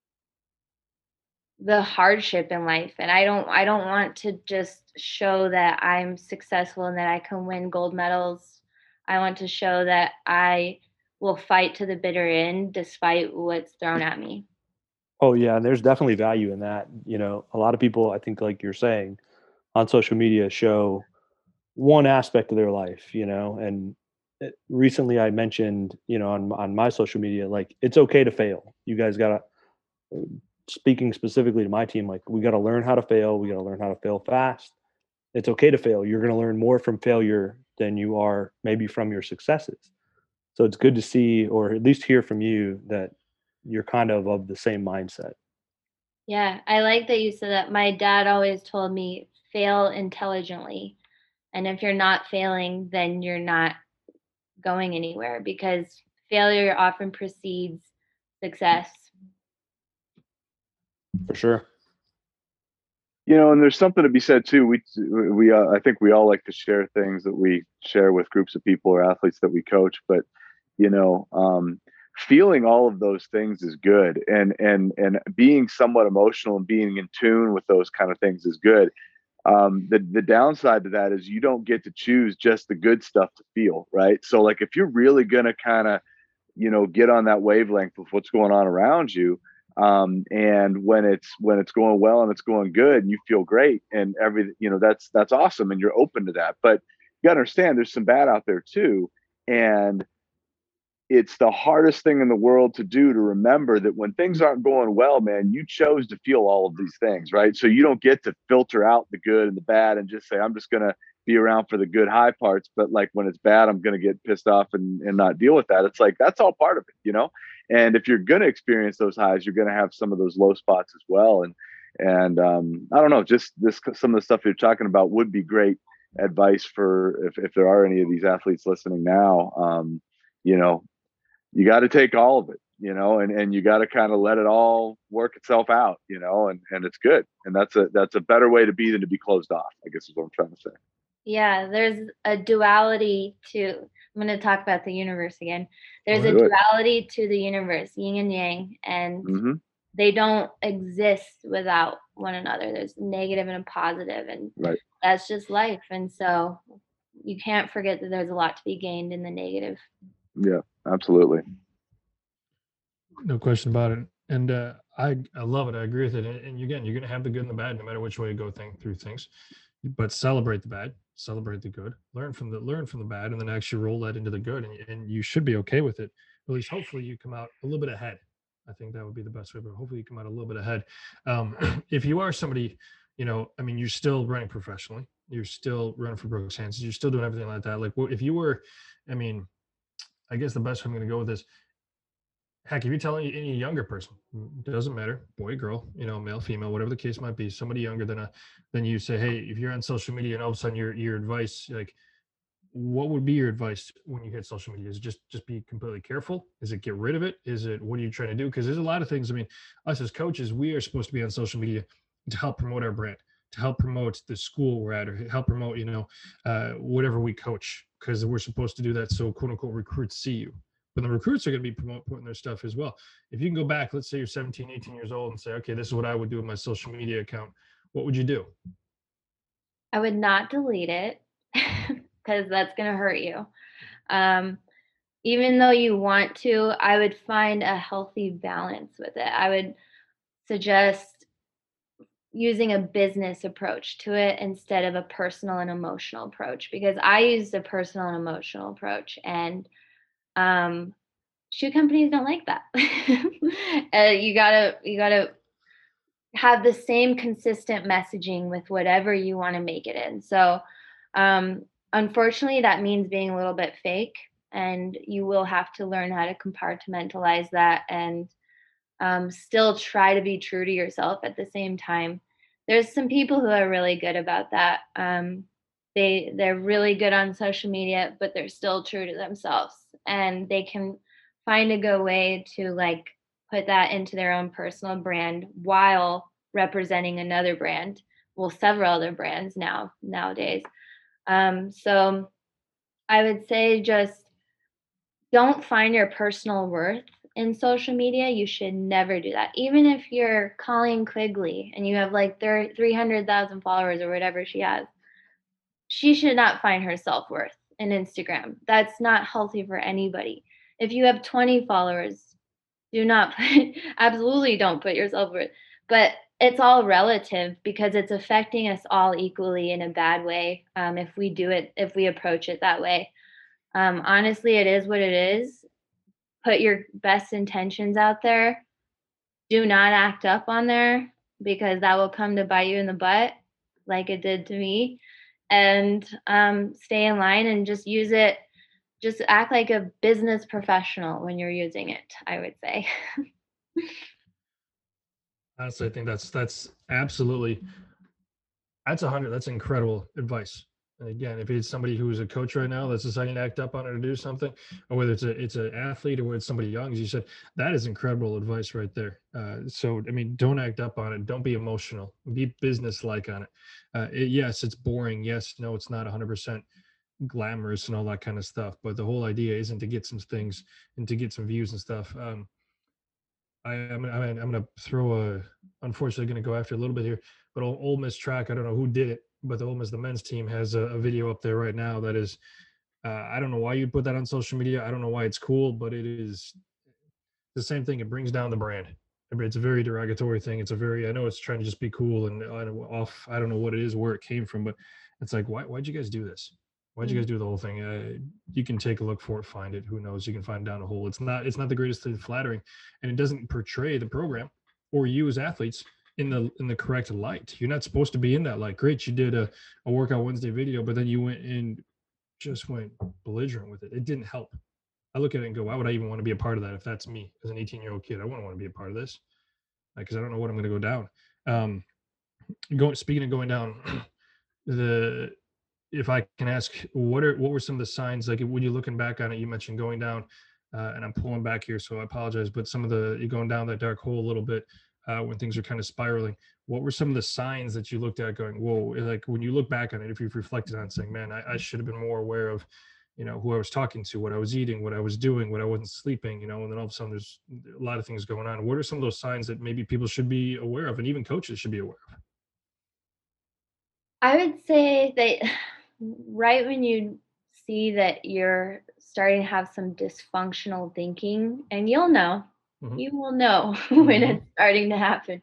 the hardship in life. And I don't want to just show that I'm successful and that I can win gold medals. I want to show that I will fight to the bitter end despite what's thrown at me. Oh yeah, and there's definitely value in that. A lot of people, I think, like you're saying, on social media show one aspect of their life, and recently I mentioned, on my social media, like it's okay to fail. You guys got to, speaking specifically to my team, like we got to learn how to fail. We got to learn how to fail fast. It's okay to fail. You're going to learn more from failure than you are maybe from your successes. So it's good to see, or at least hear from you, that you're kind of the same mindset. Yeah, I like that you said that. My dad always told me fail intelligently. And if you're not failing, then you're not going anywhere because failure often precedes success. For sure. And there's something to be said too. We I think we all like to share things that we share with groups of people or athletes that we coach, but feeling all of those things is good, and being somewhat emotional and being in tune with those kind of things is good. The downside to that is you don't get to choose just the good stuff to feel, right? So like if you're really gonna kind of get on that wavelength of what's going on around you, and when it's going well and it's going good and you feel great and everything, that's awesome and you're open to that. But you gotta understand there's some bad out there too, and it's the hardest thing in the world to do, to remember that when things aren't going well, man, you chose to feel all of these things, right? So you don't get to filter out the good and the bad and just say, I'm just going to be around for the good high parts. But like when it's bad, I'm going to get pissed off and not deal with that. It's like, that's all part of it. And if you're going to experience those highs, you're going to have some of those low spots as well. And I don't know, just some of the stuff you're talking about would be great advice for if there are any of these athletes listening now. You know, you got to take all of it, and you got to kind of let it all work itself out, and it's good. And that's a better way to be than to be closed off, I guess is what I'm trying to say. Yeah, there's a duality to, I'm going to talk about the universe again. There's a Good. duality to the universe, yin and yang, and they don't exist without one another. There's a negative and a positive, and Right. that's just life. And so you can't forget that there's a lot to be gained in the negative. Yeah, absolutely. No question about it. And I love it. I agree with it. And again, you're going to have the good and the bad, no matter which way you go through things. But celebrate the bad, celebrate the good, learn from the bad, and then actually roll that into the good. And you should be okay with it. At least, hopefully, you come out a little bit ahead. I think that would be the best way. But hopefully, you come out a little bit ahead. If you are somebody, you're still running professionally. You're still running for Brooks Hansen. You're still doing everything like that. Like, if you were, I guess the best way I'm going to go with this. Heck, if you're telling any younger person, doesn't matter, boy, girl, male, female, whatever the case might be, somebody younger than you, say, hey, if you're on social media and all of a sudden your advice, like, what would be your advice when you hit social media? Is it just be completely careful? Is it get rid of it? Is it, what are you trying to do? Because there's a lot of things. Us as coaches, we are supposed to be on social media to help promote our brand, to help promote the school we're at, or help promote, whatever we coach, because we're supposed to do that. So quote unquote recruits see you. But the recruits are going to be promoting their stuff as well. If you can go back, let's say you're 17, 18 years old and say, okay, this is what I would do with my social media account. What would you do? I would not delete it because that's going to hurt you. Even though you want to, I would find a healthy balance with it. I would suggest using a business approach to it instead of a personal and emotional approach, because I used a personal and emotional approach, and shoe companies don't like that. You gotta have the same consistent messaging with whatever you want to make it in. So unfortunately, that means being a little bit fake, and you will have to learn how to compartmentalize that and still try to be true to yourself at the same time. There's some people who are really good about that. They're really good on social media, but they're still true to themselves, and they can find a good way to like put that into their own personal brand while representing another brand. Well, several other brands nowadays. So I would say just don't find your personal worth in social media. You should never do that. Even if you're Colleen Quigley and you have like 300,000 followers or whatever she has, she should not find her self-worth in Instagram. That's not healthy for anybody. If you have 20 followers, do not absolutely don't put your self-worth. But it's all relative because it's affecting us all equally in a bad way if we approach it that way. Honestly, it is what it is. Put your best intentions out there. Do not act up on there because that will come to bite you in the butt like it did to me. And stay in line and just use it. Just act like a business professional when you're using it, I would say. Honestly, I think that's absolutely that's 100. That's incredible advice. And again, if it's somebody who's a coach right now that's deciding to act up on it or do something, or whether it's an athlete or whether it's somebody young, as you said, that is incredible advice right there. So I mean, don't act up on it. Don't be emotional. Be business-like on it. Yes, it's boring. Yes, no, it's not 100% glamorous and all that kind of stuff. But the whole idea isn't to get some things and to get some views and stuff. I'm gonna throw a unfortunately going to go after a little bit here, but Ole Miss track. I don't know who did it, but the Ole Miss the men's team has a video up there right now that is. I don't know why you'd put that on social media. I don't know why it's cool, but it is the same thing. It brings down the brand. I mean, it's a very derogatory thing. It's a very I know it's trying to just be cool and off. I don't know what it is, where it came from, but it's like why'd you guys do this? Why'd you guys do the whole thing? You can take a look for it, find it. Who knows? You can find down a hole. It's not the greatest thing flattering, and it doesn't portray the program or you as athletes in the correct light. You're not supposed to be in that light. Great, you did a workout Wednesday video, but then you went and just went belligerent with it. It didn't help. I look at it and go, why would I even want to be a part of that if that's me as an 18-year-old kid? I wouldn't want to be a part of this because I don't know what I'm going to go down. Speaking of going down, the if I can ask, what were some of the signs? Like when you're looking back on it, you mentioned going down, and I'm pulling back here, so I apologize. But some of you're going down that dark hole a little bit when things are kind of spiraling. What were some of the signs that you looked at, going, "Whoa!" Like when you look back on it, if you've reflected on saying, "Man, I should have been more aware of, who I was talking to, what I was eating, what I was doing, what I wasn't sleeping," and then all of a sudden there's a lot of things going on. What are some of those signs that maybe people should be aware of, and even coaches should be aware of? I would say that right when you see that you're starting to have some dysfunctional thinking, and Mhm. you will know when Mhm. it's starting to happen.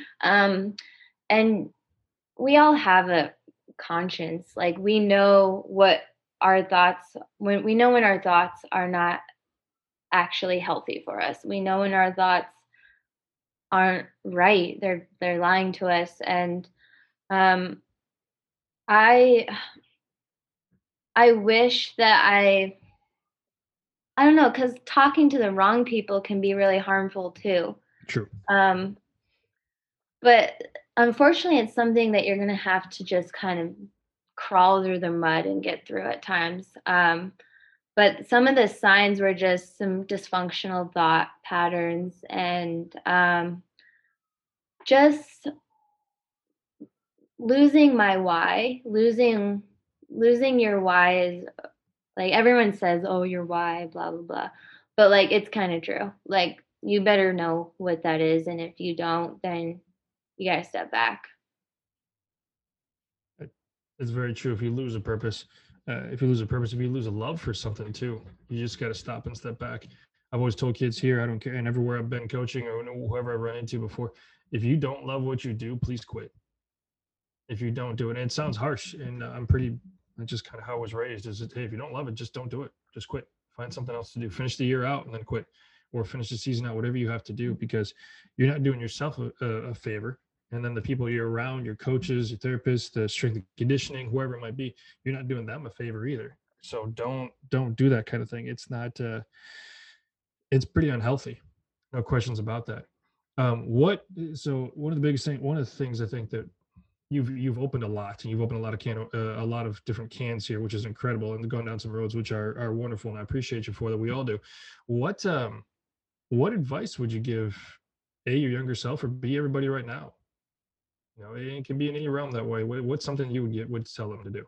And we all have a conscience. Like we know what our thoughts when we know when our thoughts are not actually healthy for us. We know when our thoughts aren't right. They're lying to us. And um I I wish that I don't know, because talking to the wrong people can be really harmful too. True. Um, but unfortunately, it's something that you're gonna have to just kind of crawl through the mud and get through at times. But some of the signs were just some dysfunctional thought patterns and just losing my why. Losing your why is like everyone says, "Oh, your why, blah blah blah," but like it's kind of true. Like you better know what that is, and if you don't, then you gotta step back. It's very true. If you lose a purpose, if you lose a purpose, if you lose a love for something too, you just got to stop and step back. I've always told kids here, I don't care, and everywhere I've been coaching or whoever I've run into before, if you don't love what you do, please quit. If you don't do it, and it sounds harsh, and that's just kind of how I was raised. Is that, hey, if you don't love it, just don't do it. Just quit. Find something else to do. Finish the year out and then quit, or finish the season out. Whatever you have to do, because you're not doing yourself a favor, and then the people you're around, your coaches, your therapists, the strength and conditioning, whoever it might be, you're not doing them a favor either. So don't do that kind of thing. It's not. It's pretty unhealthy. No questions about that. What so one of the biggest thing, one of the things I think that you've opened a lot, and you've opened a lot of a lot of different cans here, which is incredible, and gone down some roads which are wonderful, and I appreciate you for that. We all do. What advice would you give A, your younger self, or B, everybody right now? You know, it can be in any realm that way. What's something you would tell them to do?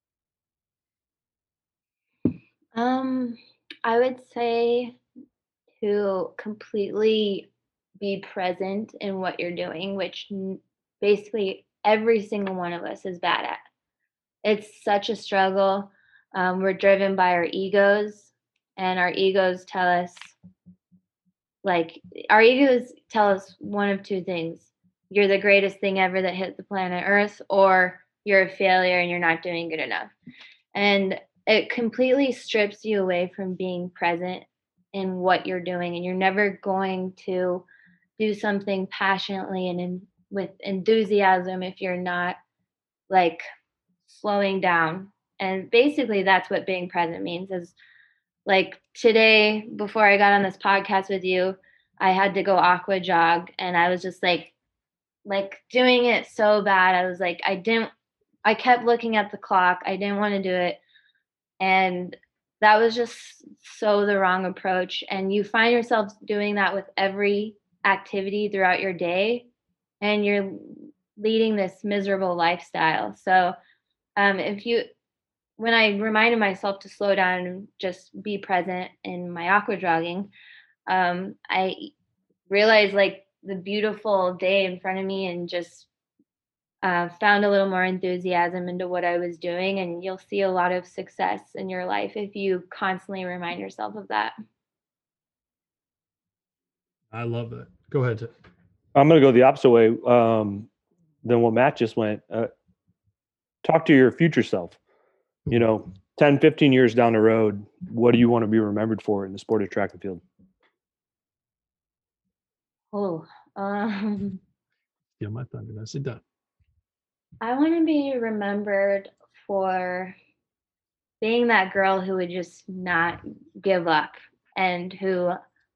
Um, I would say to completely be present in what you're doing, which basically every single one of us is bad at. It's such a struggle. We're driven by our egos, and our egos tell us, like, our egos tell us one of two things: you're the greatest thing ever that hit the planet Earth, or you're a failure and you're not doing good enough. And it completely strips you away from being present in what you're doing, and you're never going to do something passionately and with enthusiasm if you're not, like, slowing down. And basically that's what being present means. Is like today, before I got on this podcast with you, I had to go aqua jog, and I was just like doing it so bad. I was like, I kept looking at the clock. I didn't want to do it. And that was just so the wrong approach. And you find yourself doing that with every activity throughout your day, and you're leading this miserable lifestyle. So if you when I reminded myself to slow down and just be present in my aqua jogging, I realized, like, the beautiful day in front of me, and just found a little more enthusiasm into what I was doing. And you'll see a lot of success in your life if you constantly remind yourself of that. I love that. Go ahead, Tim. I'm going to go the opposite way than what Matt just went. Talk to your future self. 10, 15 years down the road, what do you want to be remembered for in the sport of track and field? Oh, Yeah, my thunder. Nicely done. I want to be remembered for being that girl who would just not give up, and who,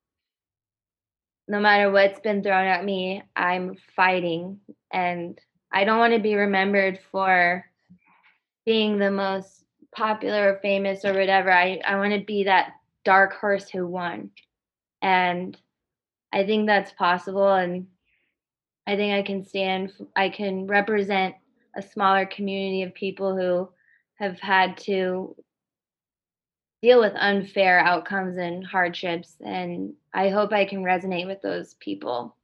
no matter what's been thrown at me, I'm fighting. And I don't want to be remembered for being the most popular or famous or whatever. I want to be that dark horse who won. And I think that's possible. And I think I can represent a smaller community of people who have had to deal with unfair outcomes and hardships. And I hope I can resonate with those people.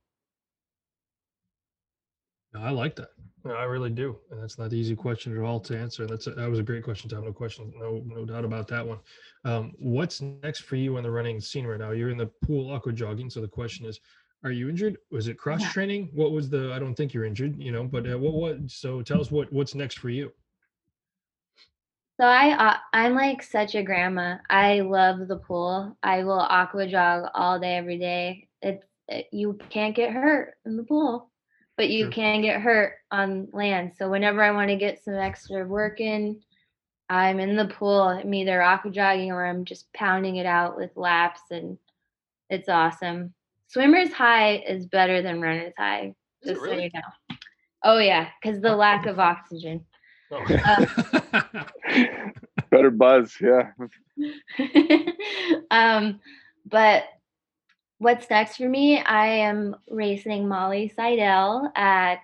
No, I like that. No, I really do, and that's not an easy question at all to answer. That was a great question, Tom. No question, no doubt about that one. What's next for you in the running scene right now? You're in the pool aqua jogging, so the question is, are you injured? Was it cross training? What was the? I don't think you're injured, but what? So tell us what's next for you. So I'm like such a grandma. I love the pool. I will aqua jog all day, every day. You can't get hurt in the pool, but you Sure. can get hurt on land. So whenever I want to get some extra work in, I'm in the pool. I'm either aqua jogging or I'm just pounding it out with laps, and it's awesome. Swimmer's high is better than runner's high, Is it just so really? you know. Oh yeah, because the lack of oxygen. Oh. Better buzz, yeah. But what's next for me? I am racing Molly Seidel at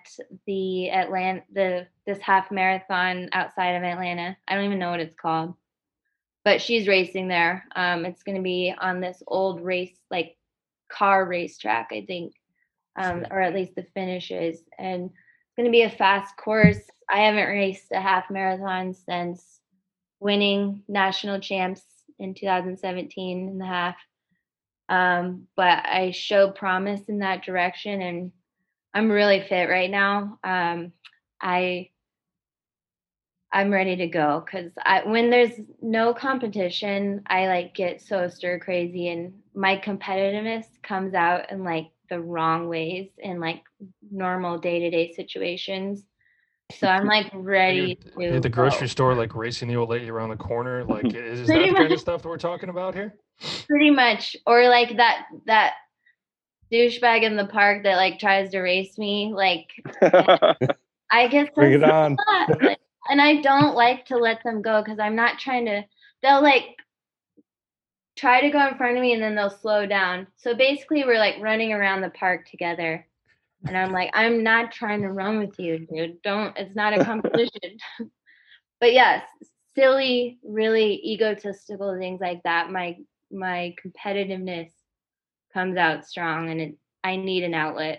this half marathon outside of Atlanta. I don't even know what it's called, but she's racing there. It's going to be on this old race, like, car racetrack, I think, or at least the finish is. And going to be a fast course. I haven't raced a half marathon since winning national champs in 2017 in the half. But I show promise in that direction, and I'm really fit right now. I'm ready to go because when there's no competition, I like get so stir crazy, and my competitiveness comes out in like the wrong ways in like normal day-to-day situations. So I'm like ready You're to at the go. grocery store, like racing the old lady around the corner. Like, is that Pretty the kind much. of stuff that we're talking about here? Pretty much. Or like that douchebag in the park that like tries to race me. Like I guess Bring it that's on. like, and I don't like to let them go because I'm not trying to. They'll like try to go in front of me and then they'll slow down. So basically, we're like running around the park together, and I'm like, I'm not trying to run with you, dude. Don't. It's not a competition. But yes, silly, really egotistical things like that. My competitiveness comes out strong, and I need an outlet.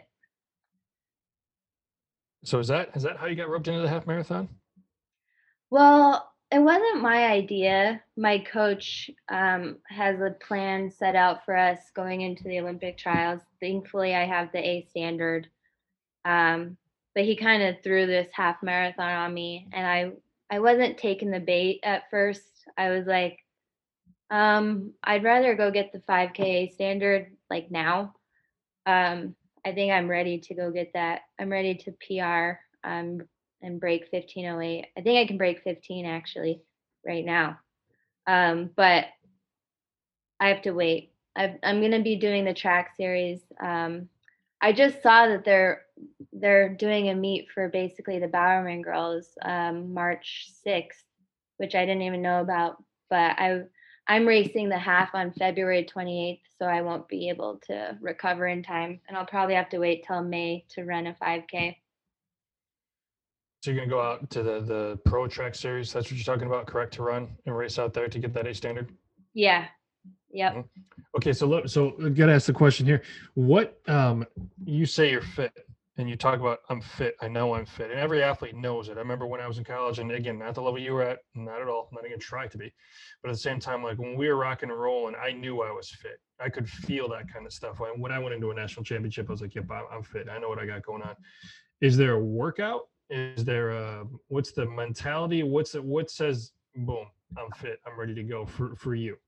So is that how you got roped into the half marathon? Well, it wasn't my idea. My coach has a plan set out for us going into the Olympic trials. Thankfully, I have the A standard. But he kind of threw this half marathon on me, and I wasn't taking the bait at first. I was like, I'd rather go get the 5K standard like now. I think I'm ready to go get that. I'm ready to PR and break 15:08. I think I can break 15 actually right now. But I have to wait. I'm gonna be doing the track series. I just saw that they're doing a meet for basically the Bowerman girls March 6th, which I didn't even know about. But I'm racing the half on February 28th, so I won't be able to recover in time, and I'll probably have to wait till May to run a 5K. So you're gonna go out to the Pro Track Series. That's what you're talking about, correct? To run and race out there to get that A standard. Yeah. Yep. Mhm. Okay, so I gotta ask the question here. What you say you're fit, and you talk about I'm fit. I know I'm fit, and every athlete knows it. I remember when I was in college, and again, not the level you were at, not at all. I'm not even trying to be, but at the same time, like when we were rocking and rolling, I knew I was fit. I could feel that kind of stuff. When I went into a national championship, I was like, "Yep, I'm fit. I know what I got going on." Is there a workout? Is there what's the mentality? What says boom, I'm fit, I'm ready to go for you?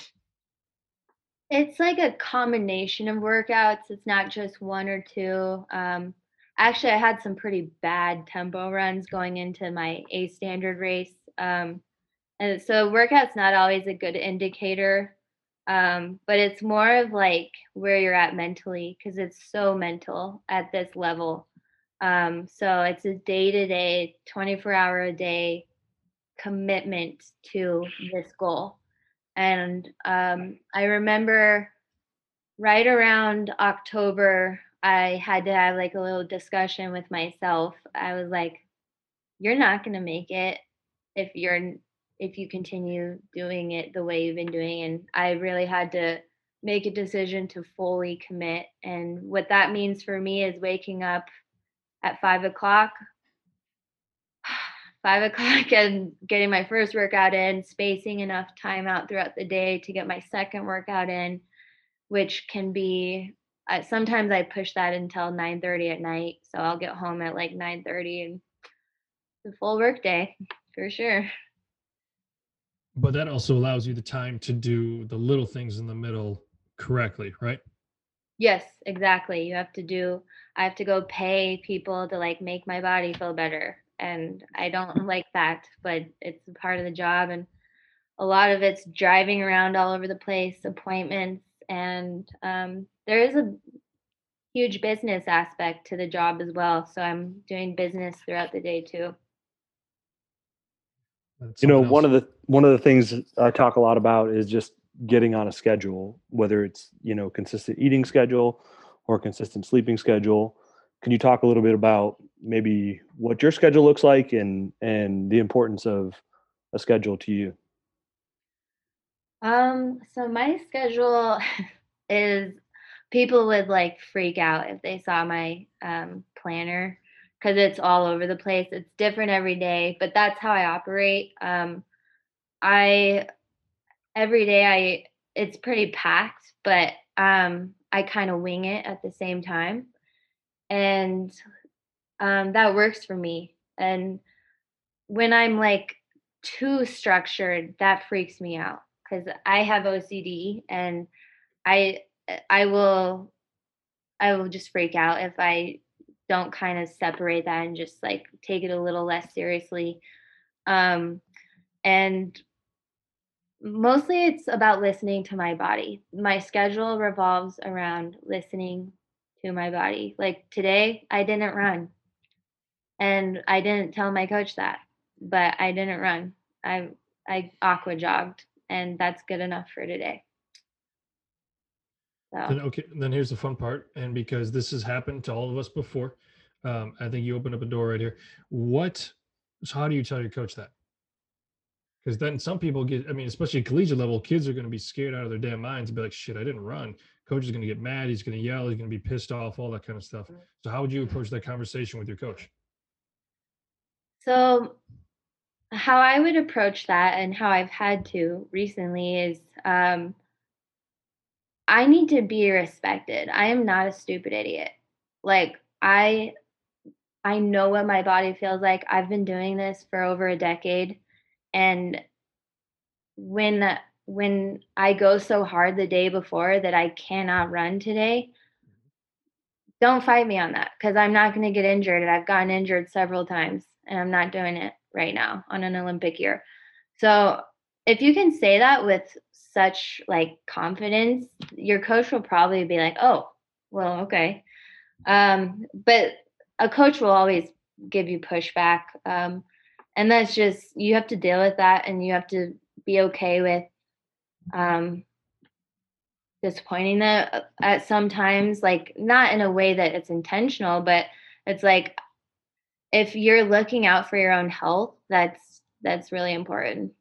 It's like a combination of workouts. It's not just one or two. Actually, I had some pretty bad tempo runs going into my A standard race. And so workout's not always a good indicator. But it's more of like where you're at mentally because it's so mental at this level. So it's a day-to-day, 24-hour a day commitment to this goal. And I remember right around October, I had to have like a little discussion with myself. I was like, you're not going to make it if you continue doing it the way you've been doing. And I really had to make a decision to fully commit. And what that means for me is waking up at 5 o'clock, 5 o'clock, and getting my first workout in, spacing enough time out throughout the day to get my second workout in, which can be sometimes I push that until 9:30 at night. So I'll get home at like 9:30 and the full work day for sure. But that also allows you the time to do the little things in the middle correctly, right? Yes, exactly. I have to go pay people to like make my body feel better. And I don't like that, but it's a part of the job. And a lot of it's driving around all over the place, appointments, and there is a huge business aspect to the job as well. So I'm doing business throughout the day too. That's You know, something else. one of the things I talk a lot about is just getting on a schedule, whether it's, you know, consistent eating schedule or consistent sleeping schedule. Can you talk a little bit about maybe what your schedule looks like and the importance of a schedule to you? So my schedule is people would like freak out if they saw my planner because it's all over the place. It's different every day, but that's how I operate. I every day it's pretty packed, but I kind of wing it at the same time, and that works for me. And when I'm like too structured, that freaks me out because I have OCD, and I I will I will just freak out if I don't kind of separate that and just like take it a little less seriously. Um, and mostly it's about listening to my body. My schedule revolves around listening to my body. Like today, I didn't run, and I didn't tell my coach that, but I didn't run. I aqua jogged, and that's good enough for today. So. Then here's the fun part, and because this has happened to all of us before, I think you opened up a door right here. So how do you tell your coach that? Because then some people get, I mean, especially collegiate level, kids are going to be scared out of their damn minds and be like, shit, I didn't run. Coach is going to get mad. He's going to yell. He's going to be pissed off, all that kind of stuff. So how would you approach that conversation with your coach? So how I would approach that, and how I've had to recently, is I need to be respected. I am not a stupid idiot. Like I know what my body feels like. I've been doing this for over a decade, and when I go so hard the day before that I cannot run today, don't fight me on that, because I'm not going to get injured, and I've gotten injured several times, and I'm not doing it right now on an Olympic year. So if you can say that with such like confidence, your coach will probably be like, oh, well, okay. But a coach will always give you pushback. And that's just, you have to deal with that, and you have to be okay with disappointing them at sometimes, like not in a way that it's intentional, but it's like, if you're looking out for your own health, that's really important.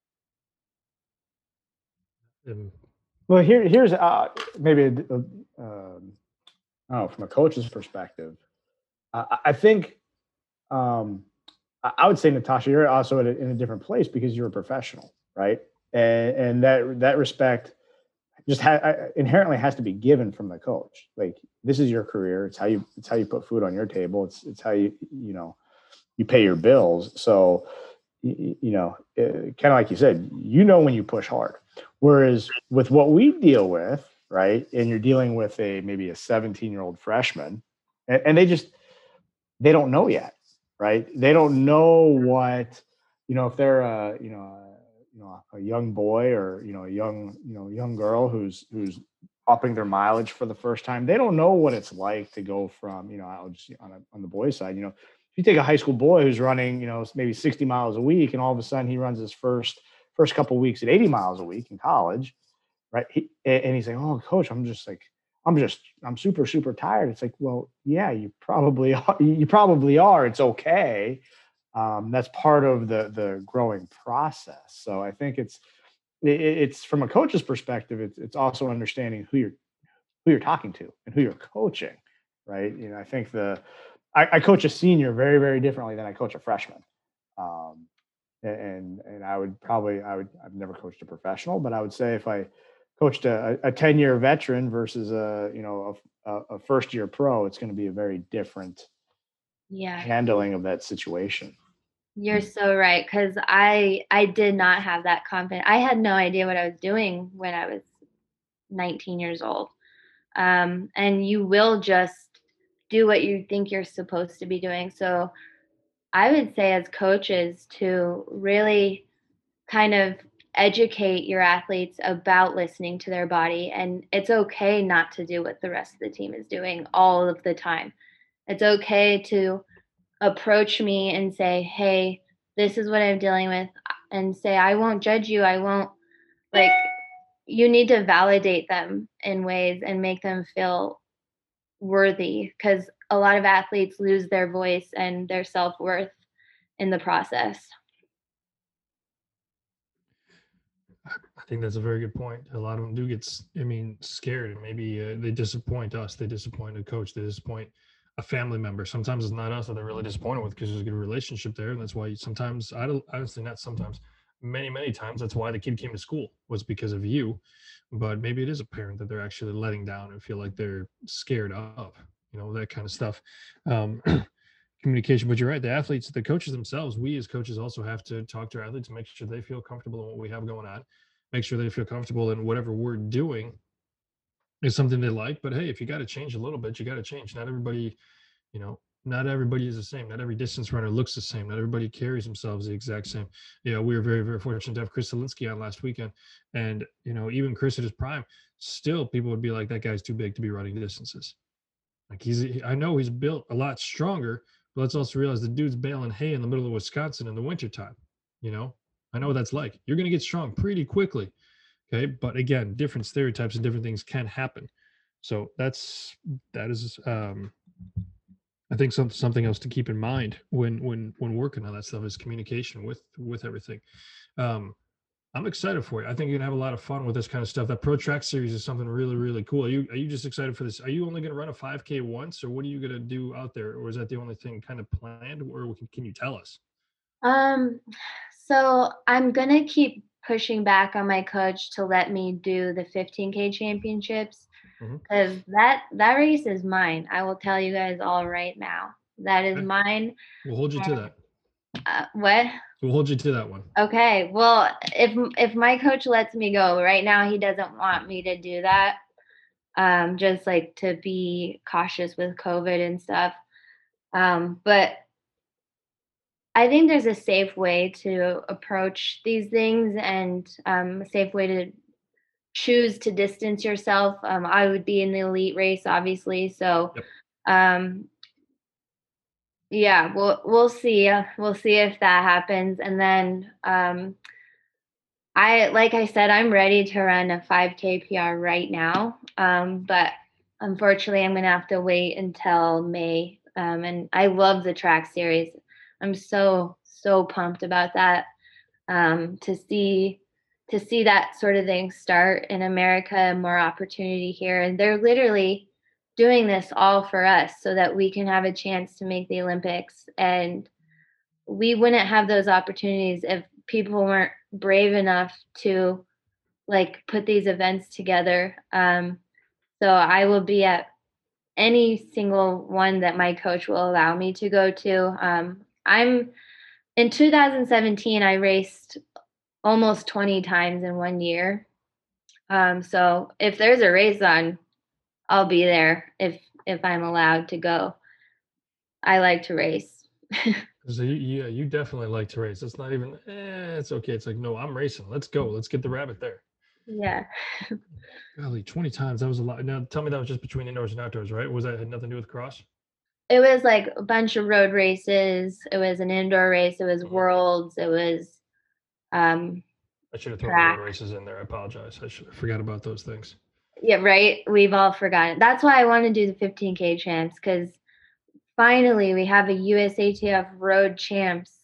Well, here's maybe I don't know, from a coach's perspective. I think I would say, Natasha, you're also in a different place because you're a professional, right? And that respect just inherently has to be given from the coach. Like, this is your career. It's how you put food on your table. It's how you pay your bills. So kind of like you said, when you push hard. Whereas with what we deal with, right, and you're dealing with maybe a 17-year-old freshman, and they don't know yet, right? They don't know what, if they're a young boy, or a young girl who's upping their mileage for the first time. They don't know what it's like to go from, I'll just on the boys' side, if you take a high school boy who's running, maybe 60 miles a week, and all of a sudden he runs his first couple of weeks at 80 miles a week in college, right? And he's like, oh, coach, I'm super, super tired. It's like, well, yeah, you probably are. It's okay. That's part of the growing process. So I think it's from a coach's perspective, it's also understanding who you're talking to and who you're coaching, right? I think I coach a senior very, very differently than I coach a freshman. And I've never coached a professional, but I would say if I coached a 10-year veteran versus a first-year pro, it's going to be a very different handling of that situation. You're so right, because I did not have that confidence. I had no idea what I was doing when I was 19 years old. And you will just do what you think you're supposed to be doing. So I would say, as coaches, to really kind of educate your athletes about listening to their body. And it's okay not to do what the rest of the team is doing all of the time. It's okay to approach me and say, hey, this is what I'm dealing with, and say, I won't judge you. I won't, like, you need to validate them in ways and make them feel worthy, because a lot of athletes lose their voice and their self-worth in the process. I think that's a very good point. A lot of them do get, scared, and maybe they disappoint us. They disappoint a coach. They disappoint a family member. Sometimes it's not us that they're really disappointed with because there's a good relationship there. And that's why sometimes, I don't, honestly, not sometimes, many times, that's why the kid came to school, was because of you. But maybe it is a parent that they're actually letting down and feel like they're scared of, that kind of stuff. Um, Communication. But you're right, the athletes, the coaches themselves, we as coaches also have to talk to our athletes, make sure they feel comfortable in what we have going on, make sure they feel comfortable in whatever we're doing is something they like. But hey, if you got to change a little bit, you got to change. Not everybody, not everybody is the same. Not every distance runner looks the same. Not everybody carries themselves the exact same. We were very, very fortunate to have Chris Zielinski on last weekend. And, even Chris at his prime, still people would be like, that guy's too big to be running distances. Like I know he's built a lot stronger, but let's also realize the dude's baling hay in the middle of Wisconsin in the wintertime. I know what that's like. You're going to get strong pretty quickly. Okay. But again, different stereotypes and different things can happen. So that is, I think something else to keep in mind when working on that stuff is communication with everything. I'm excited for you. I think you're gonna have a lot of fun with this kind of stuff. That Pro Track Series is something really, really cool. Are you just excited for this? Are you only gonna run a 5K once, or what are you gonna do out there, or is that the only thing kind of planned, or can you tell us? So I'm gonna keep pushing back on my coach to let me do the 15K championships, because that race is mine. I will tell you guys all right now. That is Okay. mine. We'll hold you to that. What? We'll hold you to that one. Okay. Well, if my coach lets me go right now, he doesn't want me to do that. Just like to be cautious with COVID and stuff. But I think there's a safe way to approach these things, and a safe way to choose to distance yourself. I would be in the elite race, obviously. So, Yep. Yeah, we'll see. We'll see if that happens. And then, like I said, I'm ready to run a 5K PR right now. But unfortunately, I'm going to have to wait until May. And I love the track series. I'm so pumped about that. To see that sort of thing start in America, more opportunity here. And they're literally doing this all for us so that we can have a chance to make the Olympics. And we wouldn't have those opportunities if people weren't brave enough to put these events together. So I will be at any single one that my coach will allow me to go to. In 2017, I raced almost 20 times in 1 year. So if there's a race on, I'll be there if I'm allowed to go. I like to race. So you definitely like to race. It's not even, it's okay. It's like, no, I'm racing. Let's go. Let's get the rabbit there. Yeah. Golly, 20 times. That was a lot. Now tell me that was just between indoors and outdoors, right? Had nothing to do with cross? It was like a bunch of road races. It was an indoor race. It was worlds. It was I should have thrown the road races in there. I apologize. I forgot about those things. Yeah, right. We've all forgotten. That's why I want to do the 15K champs, because finally we have a USATF road champs.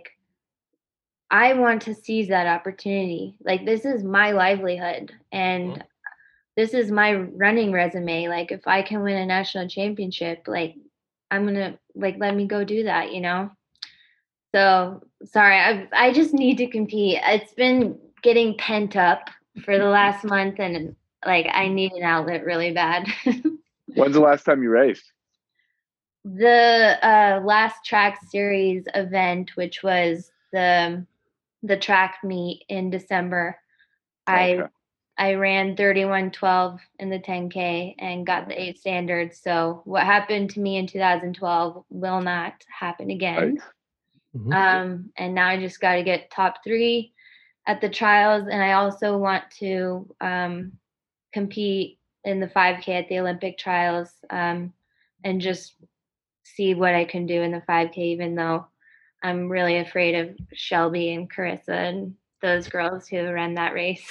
I want to seize that opportunity. This is my livelihood, and this is my running resume. If I can win a national championship, I'm gonna let me go do that, So sorry, I just need to compete. It's been getting pent up for the last month, and I need an outlet really bad. When's the last time you raced? The last track series event, which was the track meet in December. Okay. I ran 31:12 in the 10K and got the 8 standards. So what happened to me in 2012 will not happen again. Right. And now I just got to get top 3 at the trials. And I also want to compete in the 5K at the Olympic trials, and just see what I can do in the 5K, even though I'm really afraid of Shelby and Carissa and those girls who ran that race.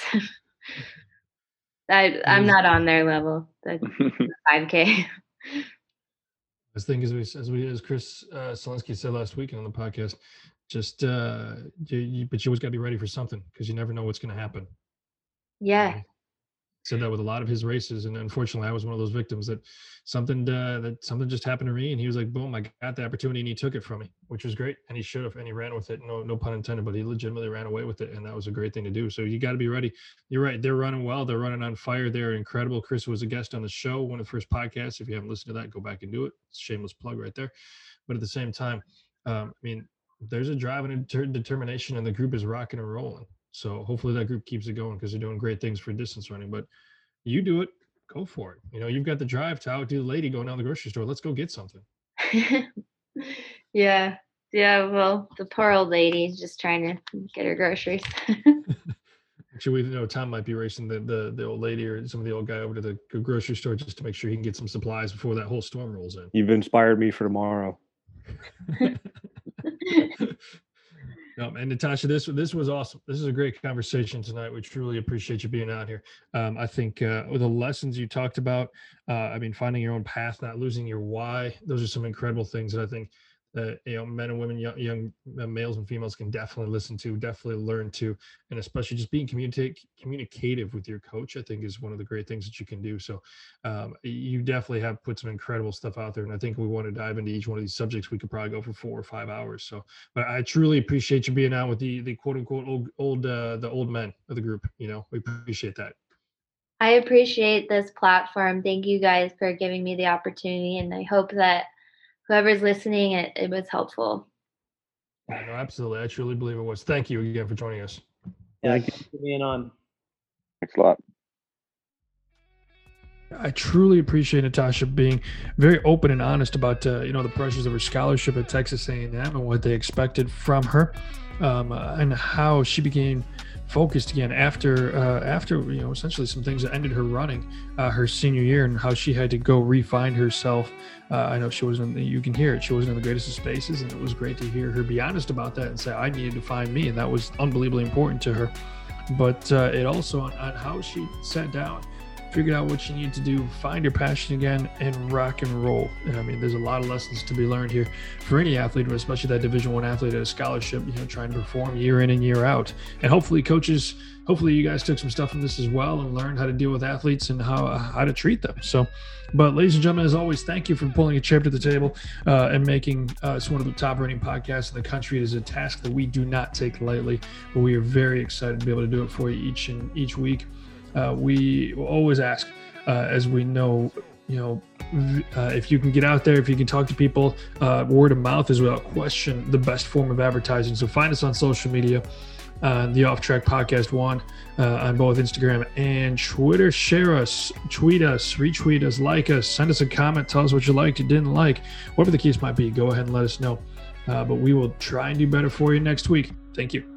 I'm not on their level, the 5K. I think as Chris Zielinski said last week on the podcast, just but you always got to be ready for something, because you never know what's going to happen. Yeah. said that with a lot of his races, and unfortunately, I was one of those victims that something just happened to me, and he was like, "Boom! I got the opportunity, and he took it from me," which was great, and he should have, and he ran with it. No pun intended, but he legitimately ran away with it, and that was a great thing to do. So you got to be ready. You're right; they're running well. They're running on fire. They're incredible. Chris was a guest on the show, one of the first podcasts. If you haven't listened to that, go back and do it. It's a shameless plug right there. But at the same time, I mean, there's a drive and a determination, and the group is rocking and rolling. So hopefully that group keeps it going because they're doing great things for distance running. But you do it, go for it. You've got the drive to outdo the lady going down the grocery store. Let's go get something. Yeah. Well, the poor old lady is just trying to get her groceries. Actually, we know Tom might be racing the old lady or some of the old guy over to the grocery store just to make sure he can get some supplies before that whole storm rolls in. You've inspired me for tomorrow. No, and Natasha, this was awesome. This is a great conversation tonight. We truly appreciate you being out here. I think with the lessons you talked about, finding your own path, not losing your why, those are some incredible things that I think that men and women, young males and females can definitely listen to, definitely learn to, and especially just being communicative with your coach, I think is one of the great things that you can do. So you definitely have put some incredible stuff out there, and I think we want to dive into each one of these subjects. We could probably go for 4 or 5 hours. So, but I truly appreciate you being out with the quote unquote the old men of the group. We appreciate that. I appreciate this platform. Thank you guys for giving me the opportunity, and I hope that whoever's listening, it was helpful. No, absolutely. I truly believe it was. Thank you again for joining us. Thank you for being on. Thanks a lot. I truly appreciate Natasha being very open and honest about the pressures of her scholarship at Texas A&M and what they expected from her, and how she became focused again after essentially some things that ended her running her senior year, and how she had to go refine herself. I know she wasn't, you can hear it, she wasn't in the greatest of spaces, and it was great to hear her be honest about that and say, I needed to find me, and that was unbelievably important to her. But it also on how she sat down, figured out what she needed to do, find your passion again, and rock and roll. There's a lot of lessons to be learned here for any athlete, especially that Division I athlete at a scholarship, trying to perform year in and year out. And hopefully you guys took some stuff from this as well and learned how to deal with athletes and how to treat them. So, but ladies and gentlemen, as always, thank you for pulling a chair to the table and making us one of the top rating podcasts in the country. It is a task that we do not take lightly, but we are very excited to be able to do it for you each week. We will always ask, as we know, if you can get out there, if you can talk to people, word of mouth is without question the best form of advertising. So find us on social media, the Off Track Podcast 1 on both Instagram and Twitter. Share us, tweet us, retweet us, like us, send us a comment, tell us what you liked, you didn't like, whatever the case might be. Go ahead and let us know. But we will try and do better for you next week. Thank you.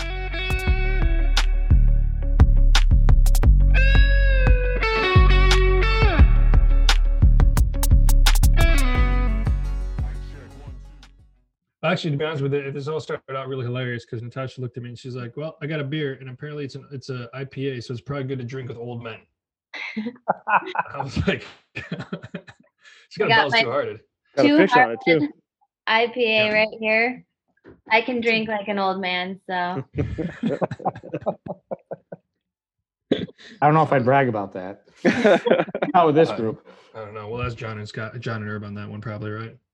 Actually, to be honest with you, this all started out really hilarious because Natasha looked at me and she's like, "Well, I got a beer, and apparently it's a IPA, so it's probably good to drink with old men." I was like, "She got bells too hearted." Got a fish on it too. IPA right here. I can drink like an old man, so. I don't know if I'd brag about that. Not with this group. I don't know. Well, that's John and Herb on that one, probably, right?